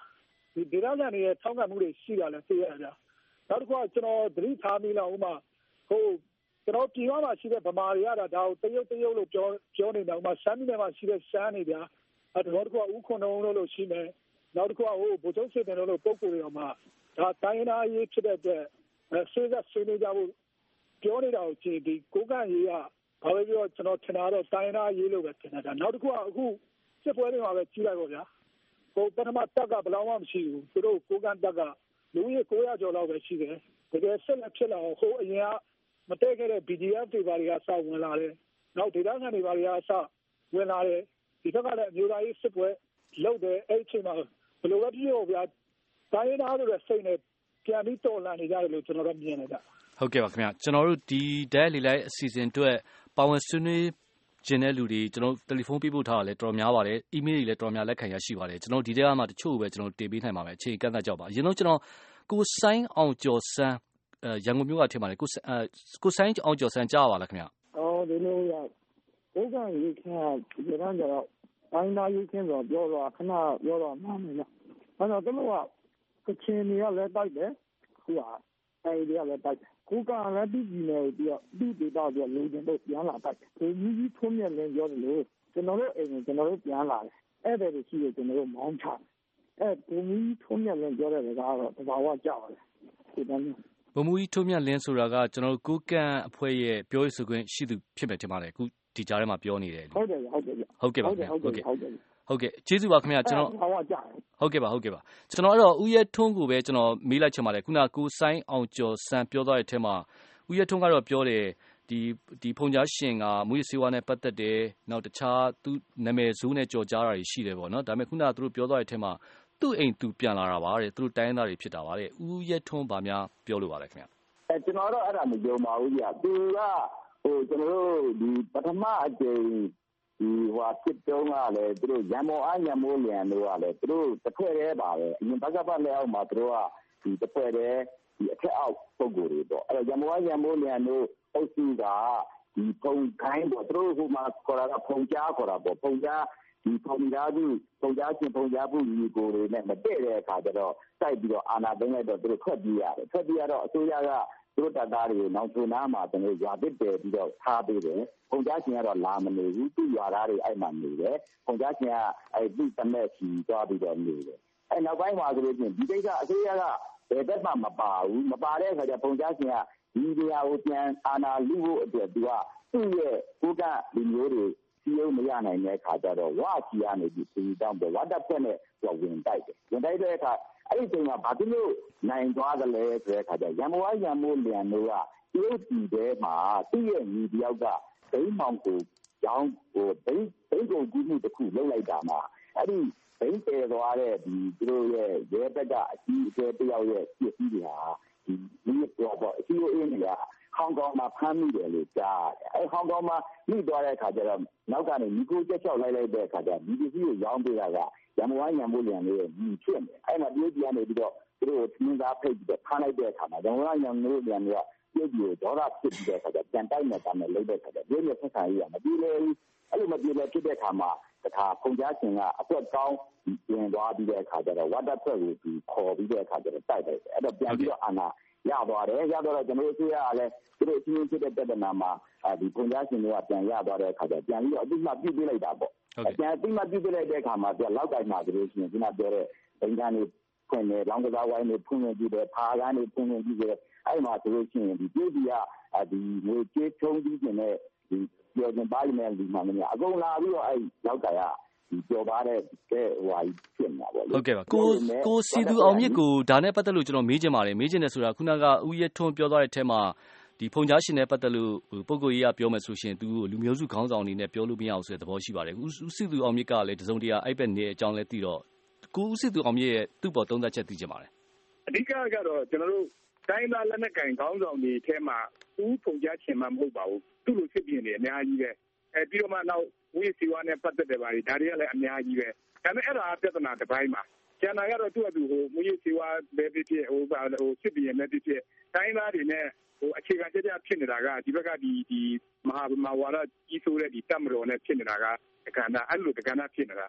ဒီဒေသခံတွေရဲ့ထောက်ခံမှုတွေရှိတာလည်းသိရတယ်ဗျနောက်တစ်ခုကကျွန်တော်သတိထားမိလောက်ဥမာဟိုကျွန်တော်ပြည်မှာရှိတဲ့ဗမာတွေကတော့ဒါကိုတရုတ်လို့ပြောနေတာဥမာရှမ်းပြည်နယ်မှာရှိတဲ့ရှမ်းတွေဗျာနောက်တစ်ခုကဥခွန်တုံးလို့ရှိမယ်နောက်တစ်ခုကဟိုဗိုလ်ချုပ်စစ်တယ်လို့ပုံကိုယ်တွေမှာဒါတိုင်းရင်းသားရေးဖြစ်တဲ့အတွက်ဆွေးနွေးကြဖို့ပြောနေတာကိုကြည့်ဒီကိုကန့်ရေးကဘာပဲပြောကျွန်တော်ထင်တာတော့တိုင်းရင်းသားရေးလို့ပဲထင်တာနောက်တစ်ခုကအခုစစ်ပွဲတွေမှာပဲကြီးလိုက်ပါဗျာဟိုပထမတက်ကဘယ်လောက်မှမရှိဘူးသူတို့ကိုကန့်တက်ကလူကြီး900ကျော်လောက်ပဲရှိတယ်တကယ်ဆက်လက်ဖြစ်လာအောင်ဟိုအရင်ကမတည့်ခဲ့တဲ့ BGF တွေဘာတွေကစဝင်လာတယ်နောက်ဒေသခံတွေဘာတွေကစဝင်လာတယ်ဒီဘက်ကလည်းအမျိုးသားရေးစစ်ပွဲလုပ်တယ်အဲ့အချိန်မှာဘယ်လိုပဲဖြစ်ရောဗျာတိုင်းရင်းသားတွေစိတ်နဲ့ပြန်ပြီးတော်လှန်နေကြတယ်လို့ကျွန်တော်တို့မြင်နေတာဟုတ်ကဲ့ပါခင်ဗျကျွန်တော်တို့ဒီဒဲလီလိုက်အစီအစဉ်အတွက်ပါဝင်ဆွေးနွေးခြင်းတဲ့လူတွေကျွန်တော်တယ်လီဖုန်းပေးပို့ထားတာလည်းတော်များပါတယ်အီးမေးလ်တွေလည်းတော်များလက်ခံရရှိပါတယ်ကျွန်တော်ဒီတဲကမှတချို့ပဲကျွန်တော်တင်ပေးနိုင်ပါမယ်အချိန်ကန့်သတ်ကြောက်ပါအရင်ဆုံးကျွန်တော်ကိုဆိုင်းအောင်ကျော်စန်းရန်ကုန်မြို့ကထင်ပါတယ်ကိုဆိုင်းအောင်ကျော်စန်းကြားပါလားခင်ဗျဒီလိုရဘုရားရေးခင်းကဒီတော့တော့တိုင်းသားရေးခင်းတော့ပြောတော့ခဏပြောတော့မှန်းနေလားအဲ့တော့တို့ကကချင်တွေကလည်းတိုက်တယ်ခုကအဲဒီတွေကလည်းတိုက်တယ်ကိုကလည်းပြည်နယ်ပြီးတော့ပြည်ဒေသပြီးလူတွေတော့ပြန်လာတိုက်တယ်ဒီကြီးထုံးမြက်လင်းပြောတယ်လို့ကျွန်တော်တို့အိမ်ကိုကျွန်တော်တို့ပြန်လာတယ်အဲ့ဒါတွေရှိတယ်ကျွန်တော်တို့မောင်းချအဲ့ဒီကြီးထုံးမြက်လင်းပြောတဲ့စကားတော့တဘာဝကြောက်တယ်ဒီတိုင်းဗိုလ်မှူးကြီးထုံးမြတ်လင်းဆိုတာကကျွန်တော်တို့ကိုကန့်အဖွဲ့ရဲ့ပြောရေးဆိုခွင့်ရှိသူဖြစ်မယ်ထင်ပါတယ်အခုဒီကြားထဲမှာပြောနေတယ်ဟုတ်ကဲ့ပါခင်ဗျဟုတ်ကဲ့ကျေးဇူးပါခင်ဗျကျွန်တော်ဟုတ်ကဲ့ပါကျွန်တော်အဲ့တော့ဦးရဲထွန်းကိုပဲကျွန်တော်မေးလိုက်ချင်ပါတယ်ခုနကိုဆိုင်းအောင်ကျော်စံပြောသွားတဲ့အထက်မှာဦးရဲထွန်းကတော့ပြောတယ်ဒီဖုန်ကြားရှင်ကမူရစေဝါနဲ့ပတ်သက်တယ်နောက်တခြားသူနာမည်ဇိုးနဲ့ကြော်ကြားတာတွေရှိတယ်ပေါ့နော်ဒါပေမဲ့ခုနကသူတို့ပြောသွားတဲ့အထက်မှာသူ့အိမ်သူပြန်လာတာပါတဲ့သူတို့တိုင်းသားတွေဖြစ်တာပါတဲ့ဦးရဲထွန်းဗာများပြောလို့ပါလဲခင်ဗျကျွန်တော်တော့အဲ့ဒါမပြောပါဘူးဗျသူကဟိုကျွန်တော်တို့ဒီပထမအကြိမ်ဒီဟိုဖြစ်တုံးကလည်းသူတို့ရံမော်အားရံမိုးလျံတို့ကလည်းသူတို့တစ်ဖွဲ့တည်းပါပဲအရင်ဘက်ကပတ်လက်အောက်မှာသူတို့ကဒီတစ်ဖွဲ့တည်းဒီအထက်အောက်ပုံကိုယ်တွေပေါ့အဲ့တော့ရံမော်အားရံမိုးလျံတို့အုပ်စုကဒီပုံခိုင်းပေါ့သူတို့ဟိုမှာခေါ်တာကပုံကြားခေါ်တာပေါ့ပုံကြားဒီပုံကြားစုပုံကြားချင်းပုံကြားဘူးညီကိုတွေနဲ့မတည့်တဲ့အခါကျတော့တိုက်ပြီးတော့အာဏာသိမ်းလိုက်တော့သူတို့ထွက်ပြေးရတယ်ထွက်ပြေးရတော့အစိုးရကသူတို့တပ်သားတွေကိုနောက်ချိုနားမှာကျွန်တော်ရွာပစ်တယ်ပြီးတော့ထားပေးတယ်ပုံကြားချင်းကတော့လာမနေဘူးသူ့ရွာသားတွေအဲ့မှာနေတယ်ပုံကြားချင်းကအဲ့သူ့တမက်ချီသွားပြီးတော့နေတယ်အဲ့နောက်ပိုင်းမှာဆိုလို့ချင်းဒီကိစ္စအစိုးရကဘယ်သက်မှမပါဘူးမပါတဲ့အခါကျပုံကြားချင်းကဒီနေရာကိုပြန်အာဏာလူဖို့အတွက်သူကသူ့ရဲ့ကိုကလူမျိုးတွေစီယုံမရနိုင်တဲ့အခါကျတော့ဝါချီရနေပြီးစီတောင်းတော့ဝါတက်ဖွဲ့နဲ့ဝင်တိုက်တယ်ဝင်တိုက်တဲ့အခါအဲ့ဒီချိန်မှာဘာဖြစ်လို့နိုင်သွားသလဲဆိုတဲ့အခါကျရံမိုးရံမိုးလျံတို့ကတရုတ်ပြည်ထဲမှာသူ့ရဲ့ညီတယောက်ကဒိန်းမောင်ကိုကြောင်းဟိုဒိန်းကိုကြီးမှုတစ်ခုလုပ်လိုက်တာမှာအဲ့ဒီဒိန်းတယ်သွားတဲ့ဒီသူတို့ရဲ့ရဲဘက်ကအကြီးအကဲတယောက်ရဲ့ပြည့်စည်တွေဟာဒီလူတွေပေါ့အစီအအေးတွေကဟောင်ကောင်မှာဖမ်းမိတယ်လို့ကြားတယ်အဲဟောင်ကောင်မှာမိသွားတဲ့အခါကျတော့နောက်ကနေညီကိုချက်ချောက်လိုက်တဲ့အခါကျဒီပစ္စည်းကိုရောင်းပေးတာကရံမဝိုင်းရံမိုးလျံလေးရဲ့ညီဖြစ်တယ်အဲ့မှာတရုတ်ပြည်ကနေပြီးတော့သူတို့သင်းသားဖိတ်ပြီးတော့ဖမ်းလိုက်တဲ့အခါမှာရံမဝိုင်းရံမိုးလျံတွေကတရုတ်ပြည်ကိုဒေါသဖြစ်ပြီးတဲ့အခါကျပြန်တိုက်မယ်တာနဲ့လုပ်တဲ့အခါကျဒီလိုဆက်ဆံရေးကမပြေလည်ဘူးအဲ့လိုမပြေလည်ဖြစ်တဲ့အခါမှာတခါဖုန်ကြားရှင်ကအကွက်ကောင်းပြင်သွားပြီးတဲ့အခါကျတော့ဝတ်တက်ဖွဲ့ကိုသူခေါ်ပြီးတဲ့အခါကျတော့တိုက်လိုက်တယ်အဲ့တော့ပြန်ပြီးတော့အာဏာရသွားတယ်ရတော့ကျွန်တော်တို့အစိုးရကလည်းသူတို့အချင်းချင်းဖြစ်တဲ့ပြဿနာမှာဒီဖုန်ကြားရှင်တွေကပြန်ရသွားတဲ့အခါကျပြန်ပြီးတော့အတိအမှပြုတ်ပြလိုက်တာပေါ့ပြန်အတိအမှပြုတ်ပြလိုက်တဲ့အခါမှာသူကလောက်တိုင်းမှာဆိုလို့ရှိရင်ခုနပြောတဲ့ဒိန်းကန်တွေဖွင့်တယ်လောင်းကစားဝိုင်းတွေဖွင့်နေပြီးတယ်ဖာကန်းတွေဖွင့်နေပြီးတယ်အဲ့မှာဆိုလို့ရှိရင်ဒီပြည်ပြည်ကဒီငွေကြေးထုံးပြီးနေတဲ့ဒီပြောနေပါလိမ့်မယ်ဒီမှာလည်းအကုန်လာပြီးတော့အဲ့လောက်တိုင်းကဒီပြောပါတဲ့ဟိုဟာဖြစ်နေတာပေါ့ဟုတ်ကဲ့ပါကိုစီသူအောင်မြင့်ကိုဒါနဲ့ပတ်သက်လို့ကျွန်တော်မေးချင်ပါတယ်မေးချင်တယ်ဆိုတာခုနကဦးရဲထွန်းပြောသွားတဲ့အထက်မှာဒီဖုန်ကြားရှင်နဲ့ပတ်သက်လို့ပုဂ္ဂိုလ်ရေးကပြောမယ်ဆိုရှင်သူလူမျိုးစုခေါင်းဆောင်အနေနဲ့ပြောလို့မရအောင်ဆိုတဲ့သဘောရှိပါတယ်ဦးစီသူအောင်မြင့်ကလည်းတစုံတရာအဲ့ဘက်နေအကြောင်းလဲသိတော့ကိုဦးစီသူအောင်မြင့်ရဲ့သူ့ပေါ်သုံးသပ်ချက်သိချင်ပါတယ်အဓိကကတော့ကျွန်တော်တို့တိုင်းသားလက်နက်ကင်ခေါင်းဆောင်တွေထဲမှာဦးဖုန်ကြားရှင်မှမဟုတ်ပါဘူးသူ့လိုစစ်ပြင်တွေအများကြီးပဲပြီးတော့မှနောက်ဝိစီဝါနဲ့ပတ်သက်တယ်ပါဒါတွေကလည်းအများကြီးပဲဒါပေမဲ့အဲ့ဒါပြဿနာတစ်ပိုင်းမှာကျန်တာကတော့သူ့အတူဟိုမူရစီဝါပဲဖြစ်ဖြစ်ဟိုစစ်ပြင်နဲ့ဖြစ်ဖြစ်တိုင်းသားတွေနဲ့ဟိုအခြေခံကြကြဖြစ်နေတာကဒီဘက်ကဒီမဟာဝါဒကြီးဆိုးတဲ့ဒီတပ်မတော်နဲ့ဖြစ်နေတာကတက္ကနာအဲ့လိုတက္ကနာဖြစ်နေတာသူ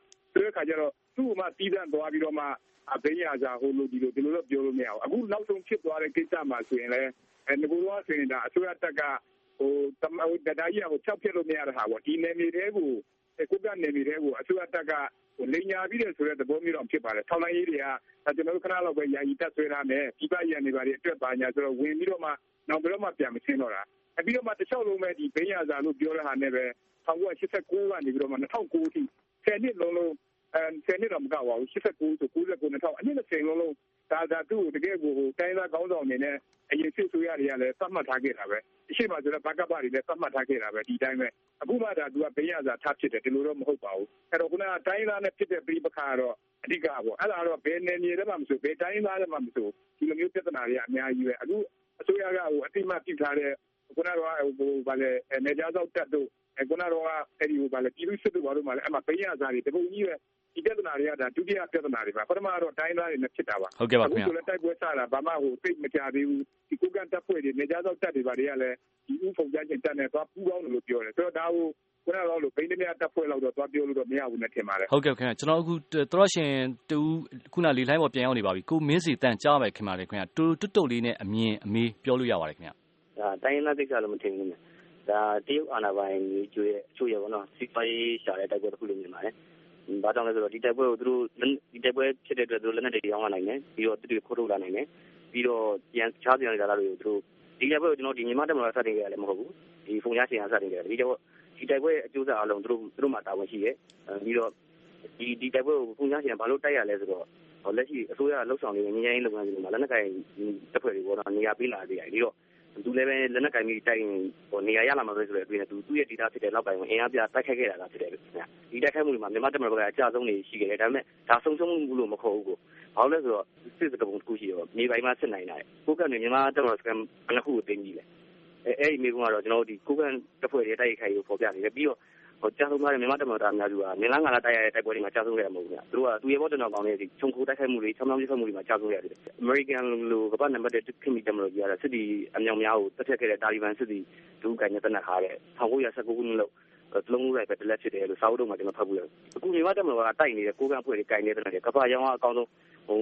ဆိုတဲ့အခါကျတော့သူ့မှတီးသန့်သွားပြီးတော့မှဘိန်းရစာဟိုလိုဒီလိုတော့ပြောလို့မရဘူးအခုနောက်ဆုံးဖြစ်သွားတဲ့ကိစ္စမှာဆိုရင်လည်းငကိုတော့ဆိုရင်ဒါအစိုးရတပ်ကတရားကြီးကိုဖြောက်ပြလို့မရတဲ့ဟာပေါ့ဒီနယ်မြေတွေကိုကိုကနယ်မြေတွေကိုအစိုးရတပ်ကလိန်ညာပြီးတယ်ဆိုတဲ့သဘောမျိုးတော့ဖြစ်ပါတယ်ထောက်လိုင်းရေးတွေကကျွန်တော်တို့ခဏလောက်ပဲယာယီတက်ဆွဲထားမယ်ပြပရန်နေပါလေအတွက်ပါညာဆိုတော့ဝင်ပြီးတော့မှနောက်ပြီးတော့မှပြန်မရှင်းတော့တာပြီးတော့မှတစ်လျှောက်လုံးပဲဒီဘိန်းရစာလို့ပြောတဲ့ဟာနဲ့ပဲ1989ကနေပြီးတော့မှ2009အထိ10နှစ်လုံး10နှစ်တော့မကပါဘူး89ဆို99 2000အနည်း20လုံးလုံးဒါသူ့တကယ်ကိုတိုင်းသားကောင်းဆောင်အနေနဲ့အရင်စစ်ဆိုရတွေကလည်းသတ်မှတ်ထားခဲ့တာပဲအရှိမဆိုတော့ဘကပတွေလည်းသတ်မှတ်ထားခဲ့တာပဲဒီတိုင်းပဲအခုမှဒါသူကဘိန်းရစာထားဖြစ်တယ်ဒီလိုတော့မဟုတ်ပါဘူးအဲ့တော့ခုနကတိုင်းသားနဲ့ဖြစ်တဲ့ပြည်ပခါတော့အဓိကပေါ့အဲ့ဒါတော့ဘယ်နယ်မြေတွေမှမဆိုဘယ်တိုင်းသားတွေမှမဆိုဒီလိုမျိုးပြဿနာတွေအများကြီးပဲအခုအစိုးရကအတိမပြုထားတဲ့ခုနကတော့ဗာလေနေကြတော့တက်တို့ခုနကတော့အဲ့ဒီဗာလေပြည်သူစစ်တို့ဘာလို့မှလည်းအမှဘိန်းရစာတွေတပုံကြီးပဲဒီပြဿနာတွေကဒါဒုတိယပြဿနာတွေပါပထမတော့တိုင်းသားတွေနဲ့ဖြစ်တာပါဟုတ်ကဲ့ပါခင်ဗျာအခုလည်းတိုက်ပွဲစတာဘာမှသိမကြသေးဘူးဒီကိုကန်တပ်ဖွဲ့တွေနေကြတော့တက်တွေပါတွေကလည်းဒီဥပုံကြချင်းတက်နေသွားပူးပေါင်းလို့ပြောတယ်ဆိုတော့ဒါကိုခုနကတော့လို့ဘိန်းတမရတပ်ဖွဲ့လောက်တော့သွားပြောလို့တော့မရဘူးနဲ့ထင်ပါတယ်ဟုတ်ကဲ့ခင်ဗျာကျွန်တော်အခုတော်ရှင်တူခုနလေလိုင်းပေါ်ပြန်ရောက်နေပါပြီကိုမင်းစီတန်ကြားပဲခင်ဗျာလေခင်ဗျာတူတုတ်လေးနဲ့အမြင်အမေးပြောလို့ရပါတယ်ခင်ဗျာဒါတိုင်းသားကိစ္စလို့မထင်ဘူးခင်ဗျာဒါတရုတ်အာဏာပိုင်ကြီးကျွေးအချို့ရပါတော့စီပိုင်ရှာတဲ့တိုက်ပွဲတစ်ခုလို့မြင်ပါတယ်ဘာကြောင့်လဲဆိုတော့ဒီတိုက်ပွဲကိုသူတို့ဒီတိုက်ပွဲဖြစ်တဲ့အတွက်သူတို့လက်နက်တွေရောင်းလာနိုင်တယ်ပြီးတော့သူတို့ခိုးထုတ်လာနိုင်တယ်ပြီးတော့ပြန်ချားပြန်လာတာတွေကိုသူတို့ဒီတိုက်ပွဲကိုကျွန်တော်ဒီမြန်မာတပ်မတော်စတင်ခဲ့ရတယ်မဟုတ်ဘူးဒီဖုန်ရရှင်ကစတင်ခဲ့တယ်ဒီတိုက်ပွဲအကျိုးဆက်အလုံးသူတို့မှတာဝန်ရှိတယ်ပြီးတော့ဒီတိုက်ပွဲကိုဖုန်ရရှင်ဘာလို့တိုက်ရလဲဆိုတော့လက်ရှိအစိုးရလှုပ်ဆောင်နေတဲ့ငြိမ်းချမ်းရေးလုပ်ငန်းတွေမှာလက်နက်ကိုင်တပ်ဖွဲ့တွေပေါ်တော့နေရာပေးလာသေးတယ်ပြီးတော့သူလည်းပဲလက်နက်ကိုင်ပြီးတိုက်ရင်နေရာရလာမှာပဲဆိုတဲ့အတွေ့နဲ့သူ့ရဲ့ဒေတာဖြစ်တဲ့လောက်ပိုင်းကိုအင်အားပြတိုက်ခိုက်ခဲ့တာဖြစ်တယ်ခင်ဗျဒီတိုက်ခိုက်မှုတွေမှာမြန်မာတပ်မတော်ကအကြအဆုံးတွေရှိခဲ့တယ်ဒါပေမဲ့ဒါဆုံးရှုံးမှုလို့မခေါ်ဘူးကိုဘာလို့လဲဆိုတော့စစ်စကပုံတစ်ခုရှိတော့မြေပိုင်းမှာစစ်နိုင်တယ်ကိုကမြန်မာတပ်မတော်စကန်နှစ်ခုကိုတင်ကြည့်တယ်အဲ့ဒီမျိုးကတော့ကျွန်တော်တို့ဒီကိုကန်တပ်ဖွဲ့တွေတိုက်ခိုက်ရေးကိုဖော်ပြနေတယ်ပြီးတော့ကြားဆုံးသွားတဲ့မြန်မာတပ်မတော်သားအများစုကမင်းလားငါလားတိုက်ရတဲ့တိုက်ပွဲတွေမှာကြားဆုံးခဲ့ရမှာမဟုတ်ဘူးခင်ဗျသူတို့ကသူရဲဘော်တတော်ကောင်းတဲ့ဒီခြုံခိုးတိုက်ခိုက်မှုတွေချောင်းချောင်းပြစ်ခတ်မှုတွေမှာကြားဆုံးရတယ်အမေရိကန်လိုကမ္ဘာနံပါတ်1ခင်မီတပ်မတော်ကြီးကတော့စစ်တီအမြောင်များကိုတက်ဖြတ်ခဲ့တဲ့တာလီဘန်စစ်တီဒုကိုင်နဲ့တက်နက်ထားတဲ့1919ခုနှစ်လောက်တလုံးရိုက်ပဲတလက်ဖြစ်တယ်လို့စာအုပ်တော့မှကျွန်တော်ဖတ်ဘူးလေအခုမြန်မာတပ်မတော်ကတိုက်နေတဲ့ကိုကန့်အဖွဲ့တွေကင်နေတဲ့တဲ့ကမ္ဘာရောင်းအကောင်းဆုံး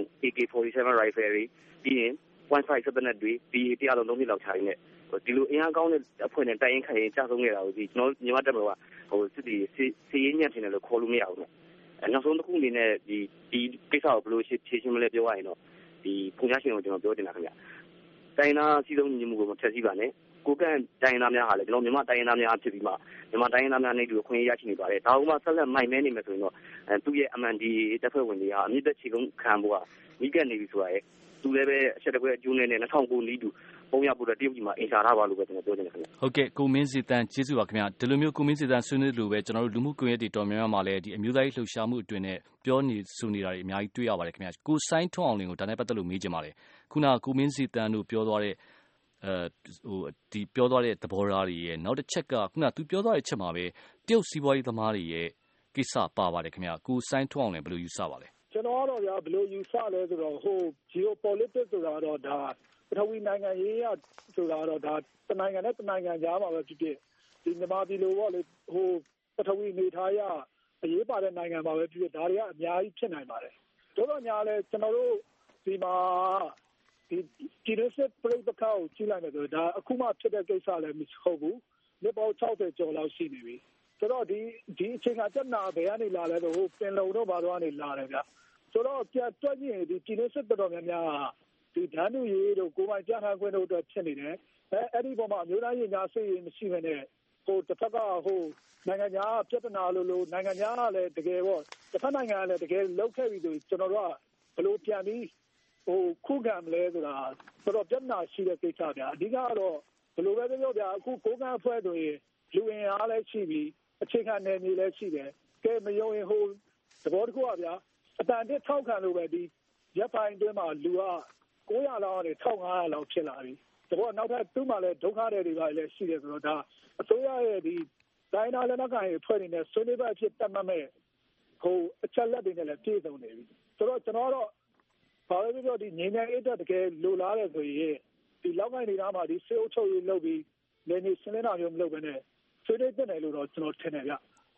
AK47 rifle တွေပြီးရင်1.5 စက်နဲ့တွေဒီတရားလုံးလုံးလောက်ချရင်းနဲ့ဒီလိုအင်အားကောင်းတဲ့အဖွဲ့နဲ့တိုင်ရင်ခိုင်ရင်ကြားဆုံးနေတာကိုဒီကျွန်တော်မြန်မာတပ်မတော်ကစစ်တီစီးရင်းညံ့တင်တယ်လို့ခေါ်လို့မရဘူးနောက်ဆုံးတစ်ခုအနေနဲ့ဒီကိစ္စကိုဘယ်လိုဖြေရှင်းမလဲပြောရရင်တော့ဒီဖုန်ရရှင်ကိုကျွန်တော်ပြောတင်တာခင်ဗျတိုင်းသားစီးလုံးညီမှုကိုမဖျက်ဆီးပါနဲ့ကိုကန့်တိုင်းသားများဟာလည်းကျွန်တော်မြန်မာတိုင်းသားများဖြစ်ပြီးမှမြန်မာတိုင်းသားများနဲ့ဒီလိုခွင့်ရရှိနေပါတယ်ဒါကမှဆက်လက်မိုက်မဲနေမယ်ဆိုရင်တော့သူ့ရဲ့ MND တပ်ဖွဲ့ဝင်တွေဟာအမြင့်သက်ခြေကုန်းခံဖို့ကမိကက်နေပြီဆိုတာရဲ့သူလည်းပဲအချက်တကွဲအကျိုးနဲ့2009နီးတူပုံရဖို့တရုတ်ပြည်မှာအင်ရှာထားပါလို့ပဲကျွန်တော်ပြောချင်တယ်ခင်ဗျဟုတ်ကဲ့ကိုမင်းစီတန်ကျေးဇူးပါခင်ဗျဒီလိုမျိုးကိုမင်းစီတန်ဆွေးနွေးလို့ပဲကျွန်တော်တို့လူမှုကွန်ရက်တွေတော်များများမှာလည်းဒီအမျိုးသားရေးလှုပ်ရှားမှုအတွင်းနဲ့ပြောနေဆိုနေတာတွေအများကြီးတွေ့ရပါတယ်ခင်ဗျကိုစိုင်းထွန်းအောင်လင်းကိုဒါနဲ့ပတ်သက်လို့မေးချင်ပါတယ်ခုနကိုမင်းစီတန်တို့ပြောသွားတဲ့ဒီပြောသွားတဲ့သဘောထားတွေရဲ့နောက်တစ်ချက်ကခုနသူပြောသွားတဲ့ချက်မှာပဲတရုတ်စီးပွားရေးသမားတွေရဲ့ကိစ္စပါပါတယ်ခင်ဗျကိုစိုင်းထွန်းအောင်လင်းဘယ်လိုယူဆပါလဲကျွန်တော်ကတော့ဗျာဘယ်လိုယူဆလဲဆိုတော့geopolitics ဆိုတာတော့ဒါပထဝီနိုင်ငံရေးရဆိုတာတော့ဒါတနိုင်ငံနဲ့တနိုင်ငံကြားမှာပဲဖြစ်ဖြစ်ဒီမြန်မာပြည်လိုပေါ့လေပထဝီနေထားရအရေးပါတဲ့နိုင်ငံမှာပဲဖြစ်ဖြစ်ဒါတွေကအများကြီးဖြစ်နိုင်ပါတယ်တို့တော့ညာလဲကျွန်တော်တို့ဒီမှာဒီစစ်ပြိပခါကိုကြည့်လိုက်မယ်ဆိုဒါအခုမှဖြစ်တဲ့ကိစ္စလည်းမဟုတ်ဘူးနှစ်ပေါင်း60ကျော်လောက်ရှိနေပြီဆိုတော့ဒီအချိန်ကတက်နာဘယ်ကနေလာလဲဆိုပင်လုံတော့ဘာတော့ကနေလာတယ်ဗျဆိုတော့ကြက်တွက်ရင်ဒီစစ်တော်တော်များများဒီဓာတ်နုရေးတို့ကိုယ်ပိုင်ကြားထားခွင့်တို့အတွက်ဖြစ်နေတယ်အဲ့ဒီပေါ်မှာအမျိုးသားရင်ကြားစိတ်ရမရှိဘဲနဲ့တစ်ဖက်ကနိုင်ငံသားပြဿနာလို့နိုင်ငံသားကလည်းတကယ်ပေါ့တစ်ဖက်နိုင်ငံကလည်းတကယ်လောက်ခဲ့ပြီဆိုကျွန်တော်တို့ကဘယ်လိုပြန်ပြီးခုခံမလဲဆိုတာဆိုတော့ပြဿနာရှိတဲ့ကိစ္စဗျာအဓိကတော့ဘယ်လိုပဲပြောဗျာအခုကိုကန့်အဖွဲ့ဆိုရင်လူအင်အားလည်းရှိပြီးအခြေခံနယ်မြေလည်းရှိတယ်ကဲမယုံရင်သဘောတစ်ခုကဗျာအတန်တစ်ထောက်ခံလို့ပဲဒီရပ်ပိုင်းအတွင်းမှာလူက900လောက်နဲ့1500လောက်ဖြစ်လာပြီဒါပေါ်နောက်ထပ်သူ့မှာလည်းဒုက္ခတွေပါလည်းရှိတယ်ဆိုတော့ဒါအစိုးရရဲ့ဒီတိုင်းသားလက်နက်ကိုင်အဖွဲ့တွေနဲ့ဆွေးနွေးပွဲအဖြစ်တတ်မှတ်မဲ့အချက်လက်တွေနဲ့လည်းပြည့်စုံနေပြီဆိုတော့ကျွန်တော်တော့ဘာလို့ပြောဒီငြိမ်းချမ်းရေးအတွက်တကယ်လိုလားတယ်ဆိုရင်ဒီလောက်ကိုင်းနေတာမှာဒီစေအုပ်ချုပ်ရေးလုပ်ပြီးနေနေစင်းနေတာမျိုးမလုပ်ဘဲနဲ့ဆွေးနွေးတဲ့တယ်လို့တော့ကျွန်တော်ထင်တယ်ဗျ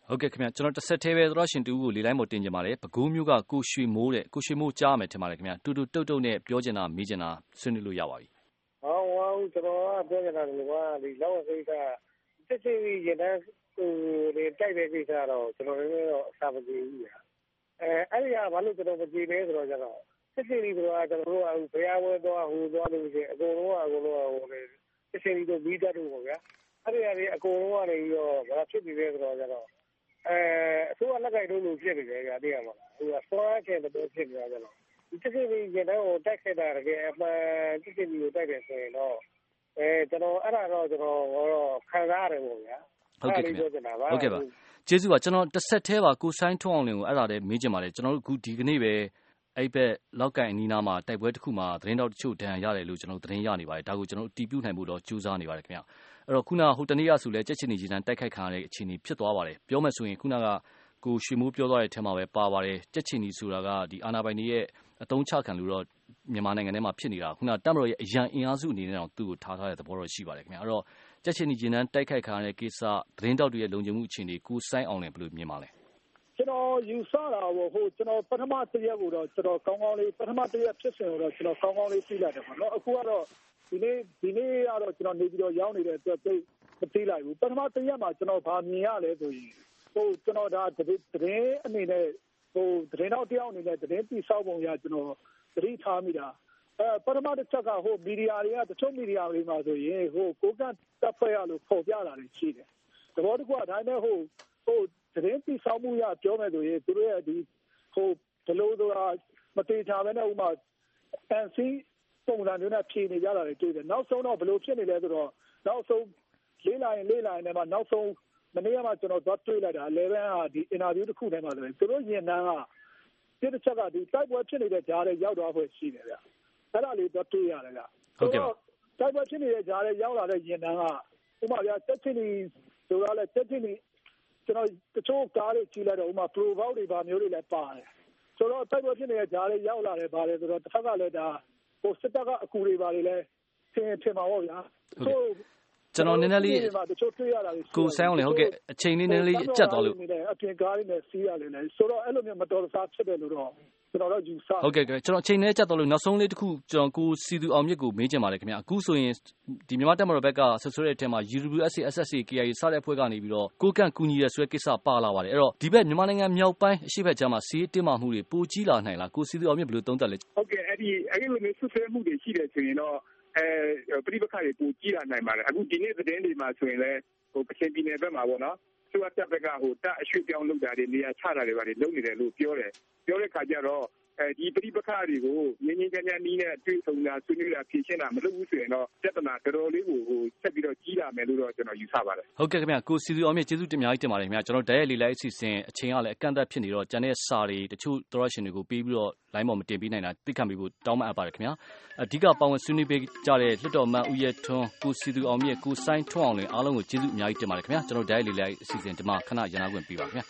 ဟုတ်ကဲ့ခင်ဗျကျွန်တော်တစ်ဆက်သေးပဲသရရှင်တူကိုလေလိုင်းပေါ်တင်ကြပါတယ်ပဲခူးမျိုးကကိုရွှေမိုးတဲ့ကိုရွှေမိုးကြားမယ်ထင်ပါတယ်ခင်ဗျတူတူတုတ်တုတ်နဲ့ပြောချင်တာမေးချင်တာဆွေးနွေးလို့ရပါပြီဟောကျွန်တော်ကပြောနေတာကဒီလောက်အစိတ်ကစစ်စစ်ရင်တန်းဒီတိုက်တဲ့ကိစ္စတော့ကျွန်တော်လည်းတော့အစာမကြည့်ဘူးညာအဲ့ဒီကဘာလို့ကျွန်တော်မကြည့်လဲဆိုတော့ကျတော့စစ်စစ်ကြီးကတော့ကျွန်တော်တို့ကဘယ်ဝဲတော့ဟိုသွားလို့ရှိရင်အကုန်လုံးဟိုစစ်စစ်ကြီးတို့ပြီးတတ်လို့ပေါ့ဗျာအဲ့ဒီကနေအကုန်လုံးကနေပြီးတော့ဘာဖြစ်နေလဲဆိုတော့ကျတော့အစိုးရလက်ကင်တို့လိုဖြစ်နေတယ်ကြာတည်းရမှာဟိုကစောရခဲ့တဲ့ဖြစ်နေကြတော့ဒီစစ်စစ်ကြီးရင်တန်းကိုတိုက်ခဲ့တာတကယ်အမှန်စစ်စစ်ကြီးကိုတိုက်တယ်ဆိုရင်တော့ကျွန်တော်အဲ့ဒါတော့ကျွန်တော်ခံစားရတယ်ပေါ့ဗျာဟုတ်ကဲ့ခင်ဗျဟုတ်ကဲ့ပါကျေးဇူးပါကျွန်တော်တစ်ဆက်သေးပါကိုဆိုင်ထွန်းအောင်လင်းကိုအဲ့ဒါလည်းမေးချင်ပါတယ်ကျွန်တော်တို့အခုဒီကနေ့ပဲအဲ့ဘက်လောက်ကန်အနီးနားမှာတိုက်ပွဲတစ်ခုမှာသတင်းတောက်တချို့ဒဏ်ရာရတယ်လို့ကျွန်တော်သတင်းရနေပါတယ်ဒါကိုကျွန်တော်တီးပြနိုင်ဖို့တော့ကြိုးစားနေပါတယ်ခင်ဗျအဲ့တော့ခုနကဟိုတနေ့ရဆိုလဲကြက်ချင်နေကြီးတန်းတိုက်ခိုက်ခံရတဲ့အခြေအနေဖြစ်သွားပါတယ်ပြောမယ်ဆိုရင်ခုနကကိုရွှေမိုးပြောသွားတဲ့အထက်မှာပဲပါပါတယ်ကြက်ချင်နေဆိုတာကဒီအာဏာပိုင်တွေရဲ့အတုံးချခံလို့တော့မြန်မာနိုင်ငံထဲမှာဖြစ်နေတာခုနတပ်မတော်ရဲ့အရန်အင်အားစုအနေနဲ့တော့သူ့ကိုထားထားတဲ့သဘောတော့ရှိပါတယ်ခင်ဗျအဲ့တော့ကြက်ချင်နေကြီးတန်းတိုက်ခိုက်ခံရတဲ့ကိစ္စသတင်းတောက်တွေရဲ့လုံခြုံမှုအခြေအနေကိုဆိုင်အောင်လည်းဘယ်လိုမြင်ပါလဲကျွန်တော်ယူဆတာဟိုကျွန်တော်ပထမတစ်ရက်ကိုတော့ကျွန်တော်ကောင်းကောင်းလေးပထမတစ်ရက်ဖြစ်စဉ်ကိုတော့ကျွန်တော်ကောင်းကောင်းလေးသိလိုက်တယ်ပေါ့နော်အခုကတော့ဒီနေ့ကတော့ကျွန်တော်နေပြီးတော့ရောက်နေတဲ့အတွက်သိမသိလိုက်ဘူးပထမတစ်ရက်မှာကျွန်တော်ဗာမြင်ရလဲဆိုရင်ဟိုကျွန်တော်ဒါသတင်းအနေနဲ့ဟိုသတင်းတော့တယောက်အနေနဲ့သတင်းတိစောက်ပုံရကျွန်တော်သတိထားမိတာပထမတစ်ချက်ကဟိုမီဒီယာတွေကတချို့မီဒီယာတွေမှာဆိုရင်ဟိုကိုကန့်တပ်ဖွဲ့ရလို့ဖော်ပြတာတွေရှိတယ်သဘောတကွာဒါနဲ့ဟိုသတင်းတိစောက်မှုရပြောမယ်ဆိုရင်သူတို့ရဲ့ဒီဟိုဒီလိုဆိုတာမတေချာပဲနဲ့ဥမာအန်စီပုံစံမျိုးနဲ့ဖြေနေကြတာတွေတွေ့တယ်နောက်ဆုံးတော့ဘယ်လိုဖြစ်နေလဲဆိုတော့နောက်ဆုံးလေးလာရင်နဲ့မှနောက်ဆုံးမနေ့ကမှကျွန်တော်တွေ့လိုက်တာ11ကဒီအင်တာဗျူးတစ်ခုထဲမှာဆိုရင်သူတို့ရင်တန်းကတစ်ချက်ကဒီတိုက်ပွဲဖြစ်နေတဲ့ဂျားတွေရောက်သွားဖွယ်ရှိတယ်ဗျအဲ့ဒါလေးတော့တွေ့ရတယ်ဗျဟုတ်ကဲ့တိုက်ပွဲဖြစ်နေတဲ့ဂျားတွေရောက်လာတဲ့ရင်တန်းကဥပမာဗျတက်ချင်နေဆိုတာလဲတက်ချင်နေကျွန်တော်တချို့ကားတွေကြီးလိုက်တော့ဥပမာ pro bout တွေဗာမျိုးတွေလည်းပါတယ်ဆိုတော့တိုက်ပွဲဖြစ်နေတဲ့ဂျားတွေရောက်လာတယ်ဗာလေဆိုတော့တစ်ခါကလည်းဒါဟိုစစ်တပ်ကအကူတွေဗာတွေလည်းထင်ပါပေါ့ဗျာဆိုကျွန်တော်နည်းနည်းလေးကိုဆိုင်အောင်လေဟုတ်ကဲ့အချိန်လေးနည်းနည်းလေးကြက်သွားလို့အပြင်ကားလေးနဲ့စီးရတယ်လေဆိုတော့အဲ့လိုမျိုးမတော်တဆဖြစ်တယ်လို့တော့ကျွန်တော်တို့ယူဆဟုတ်ကဲ့ကျွန်တော်အချိန်နဲ့ကြက်သွားလို့နောက်ဆုံးလေးတစ်ခုကျွန်တော်ကိုစီသူအောင်မြစ်ကိုမေးချင်ပါတယ်ခင်ဗျအခုဆိုရင်ဒီမြန်မာတပ်မတော်ဘက်ကဆွဆွဲတဲ့အထက်မှာ UWSA SSA KIA စတဲ့အဖွဲ့ကနေပြီးတော့ကိုကန့်ကူညီရဆွဲကိစ္စပါလာပါတယ်အဲ့တော့ဒီဘက်မြန်မာနိုင်ငံမြောက်ပိုင်းအရှေ့ဘက်ကျမ်းမှာစီးတင်းမာမှုတွေပိုကြီးလာနိုင်လားကိုစီသူအောင်မြစ်ဘယ်လိုသုံးသပ်လဲဟုတ်ကဲ့အဲ့လိုမျိုးဆွဆွဲမှုတွေရှိတယ်ဆိုရင်တော့ပြိပခါတွေပိုကြီးလာနိုင်ပါတယ်အခုဒီနေ့သတင်းတွေမှာဆိုရင်လည်းဟိုကချင်ပြည်နယ်ဘက်မှာပေါ့နော်သူကတပ်ဘက်ကဟိုတပ်အရွှေ့ပြောင်းလုပ်တာတွေနေရာချတာတွေပါလုပ်နေတယ်လို့ပြောတဲ့ခါကျတော့ဒီပြိပခါတွေကိုငင်းငင်းကြမ်းကြမ်းနီးနဲ့တွေ့ဆုံတာဆွေးနွေးတာဖြေရှင်းတာမလုပ်ဘူးဆိုရင်တော့ပြဿနာတော်တော်လေးကိုဆက်ပြီးတော့ကြီးလာမယ်လို့တော့ကျွန်တော်ယူဆပါတယ်ဟုတ်ကဲ့ခင်ဗျကိုစီစီအောင်မြင့်ကျေးဇူးတင်များကြီးတင်ပါတယ်ခင်ဗျကျွန်တော်တိုက်ရိုက်လေးလိုက်အစီအစဉ်အချိန်ကလည်းအကန့်အသတ်ဖြစ်နေတော့ကျန်တဲ့စာတွေတချို့သောရရှင်တွေကိုပေးပြီးတော့လိုင်းပေါ်မတင်ပေးနိုင်တာသိခံပြီးဖို့တောင်းပန်အပ်ပါတယ်ခင်ဗျအဓိကပါဝင်ဆွေးနွေးပေးကြတဲ့လွှတ်တော်မှန်ဦးရဲထွန်းကိုစီသူအောင်မြင့်ကိုဆိုင်ထွန်းအောင်လင်းအားလုံးကိုကျေးဇူးအများကြီးတင်ပါတယ်ခင်ဗျကျွန်တော်တိုက်ရိုက်လေးလိုက်အစီအစဉ်ဒီမှာခဏရန်နာခွင့်ပေးပါခင်ဗျ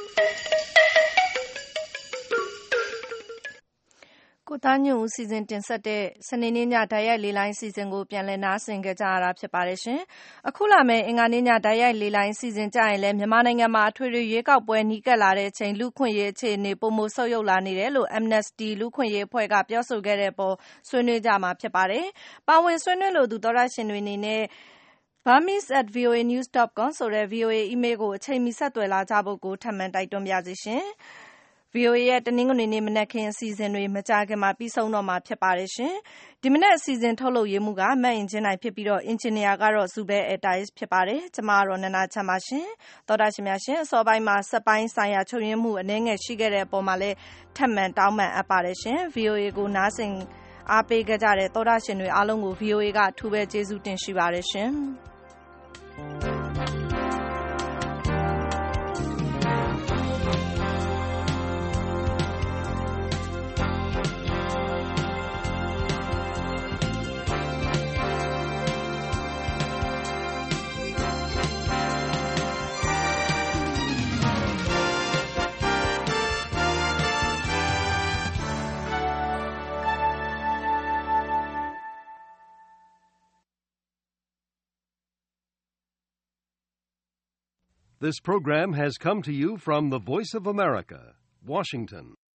ကိုသားညွန့်ဦးစီစဉ်တင်ဆက်တဲ့စနေနေ့ညဓာတ်ရိုက်လေးလိုင်းစီစဉ်ကိုပြန်လည်နားဆင်ကြရတာဖြစ်ပါတယ်ရှင်။အခုလာမယ့်အင်္ဂါနေ့ညဓာတ်ရိုက်လေးလိုင်းစီစဉ်ကြရင်လည်းမြန်မာနိုင်ငံမှာအထွေထွေရွေးကောက်ပွဲနီးကပ်လာတဲ့အချိန်လူခွင့်ရေးအခြေအနေပိုမိုဆုတ်ယုတ်လာနေတယ်လို့ Amnesty လူခွင့်ရေးအဖွဲ့ကပြောဆိုခဲ့တဲ့ပေါ်ဆွေးနွေးကြမှာဖြစ်ပါတယ်။ပါဝင်ဆွေးနွေးလိုသူသောတရှင်တွေအနေနဲ့burmese@voanews.com ဆိုတဲ့ VOA email ကိုအချိန်မီဆက်သွယ်လာကြဖို့ကိုထပ်မံတိုက်တွန်းပါရစေရှင်။ VOA ရဲ့တနင်္ဂနွေနေ့မနက်ခင်းအစီအစဉ်တွေမကြာခင်မှာပြီးဆုံးတော့မှာဖြစ်ပါတယ်ရှင်။ဒီမနက်အစီအစဉ်ထုတ်လုပ်ရေးမှုကမတ်အင်ဂျင်နိုင်ဖြစ်ပြီးတော့အင်ဂျင်နီယာကတော့ဇူဘဲအဲတိုင်းဖြစ်ပါတယ်။ကျွန်မကတော့နနာချမ်းပါရှင်။သောတာရှင်များရှင်အစောပိုင်းမှာစက်ပိုင်းဆိုင်ရာချုပ်ရင်းမှုအနည်းငယ်ရှိခဲ့တဲ့အပေါ်မှာလည်းထပ်မံတောင်းပန်အပ်ပါတယ်ရှင်။ VOA ကိုနားဆင်အားပေးကြတဲ့သောတာရှင်တွေအားလုံးကို VOA ကအထူးပဲကျေးဇူးတင်ရှိပါတယ်ရှင်။ This program has come to you from the Voice of America, Washington.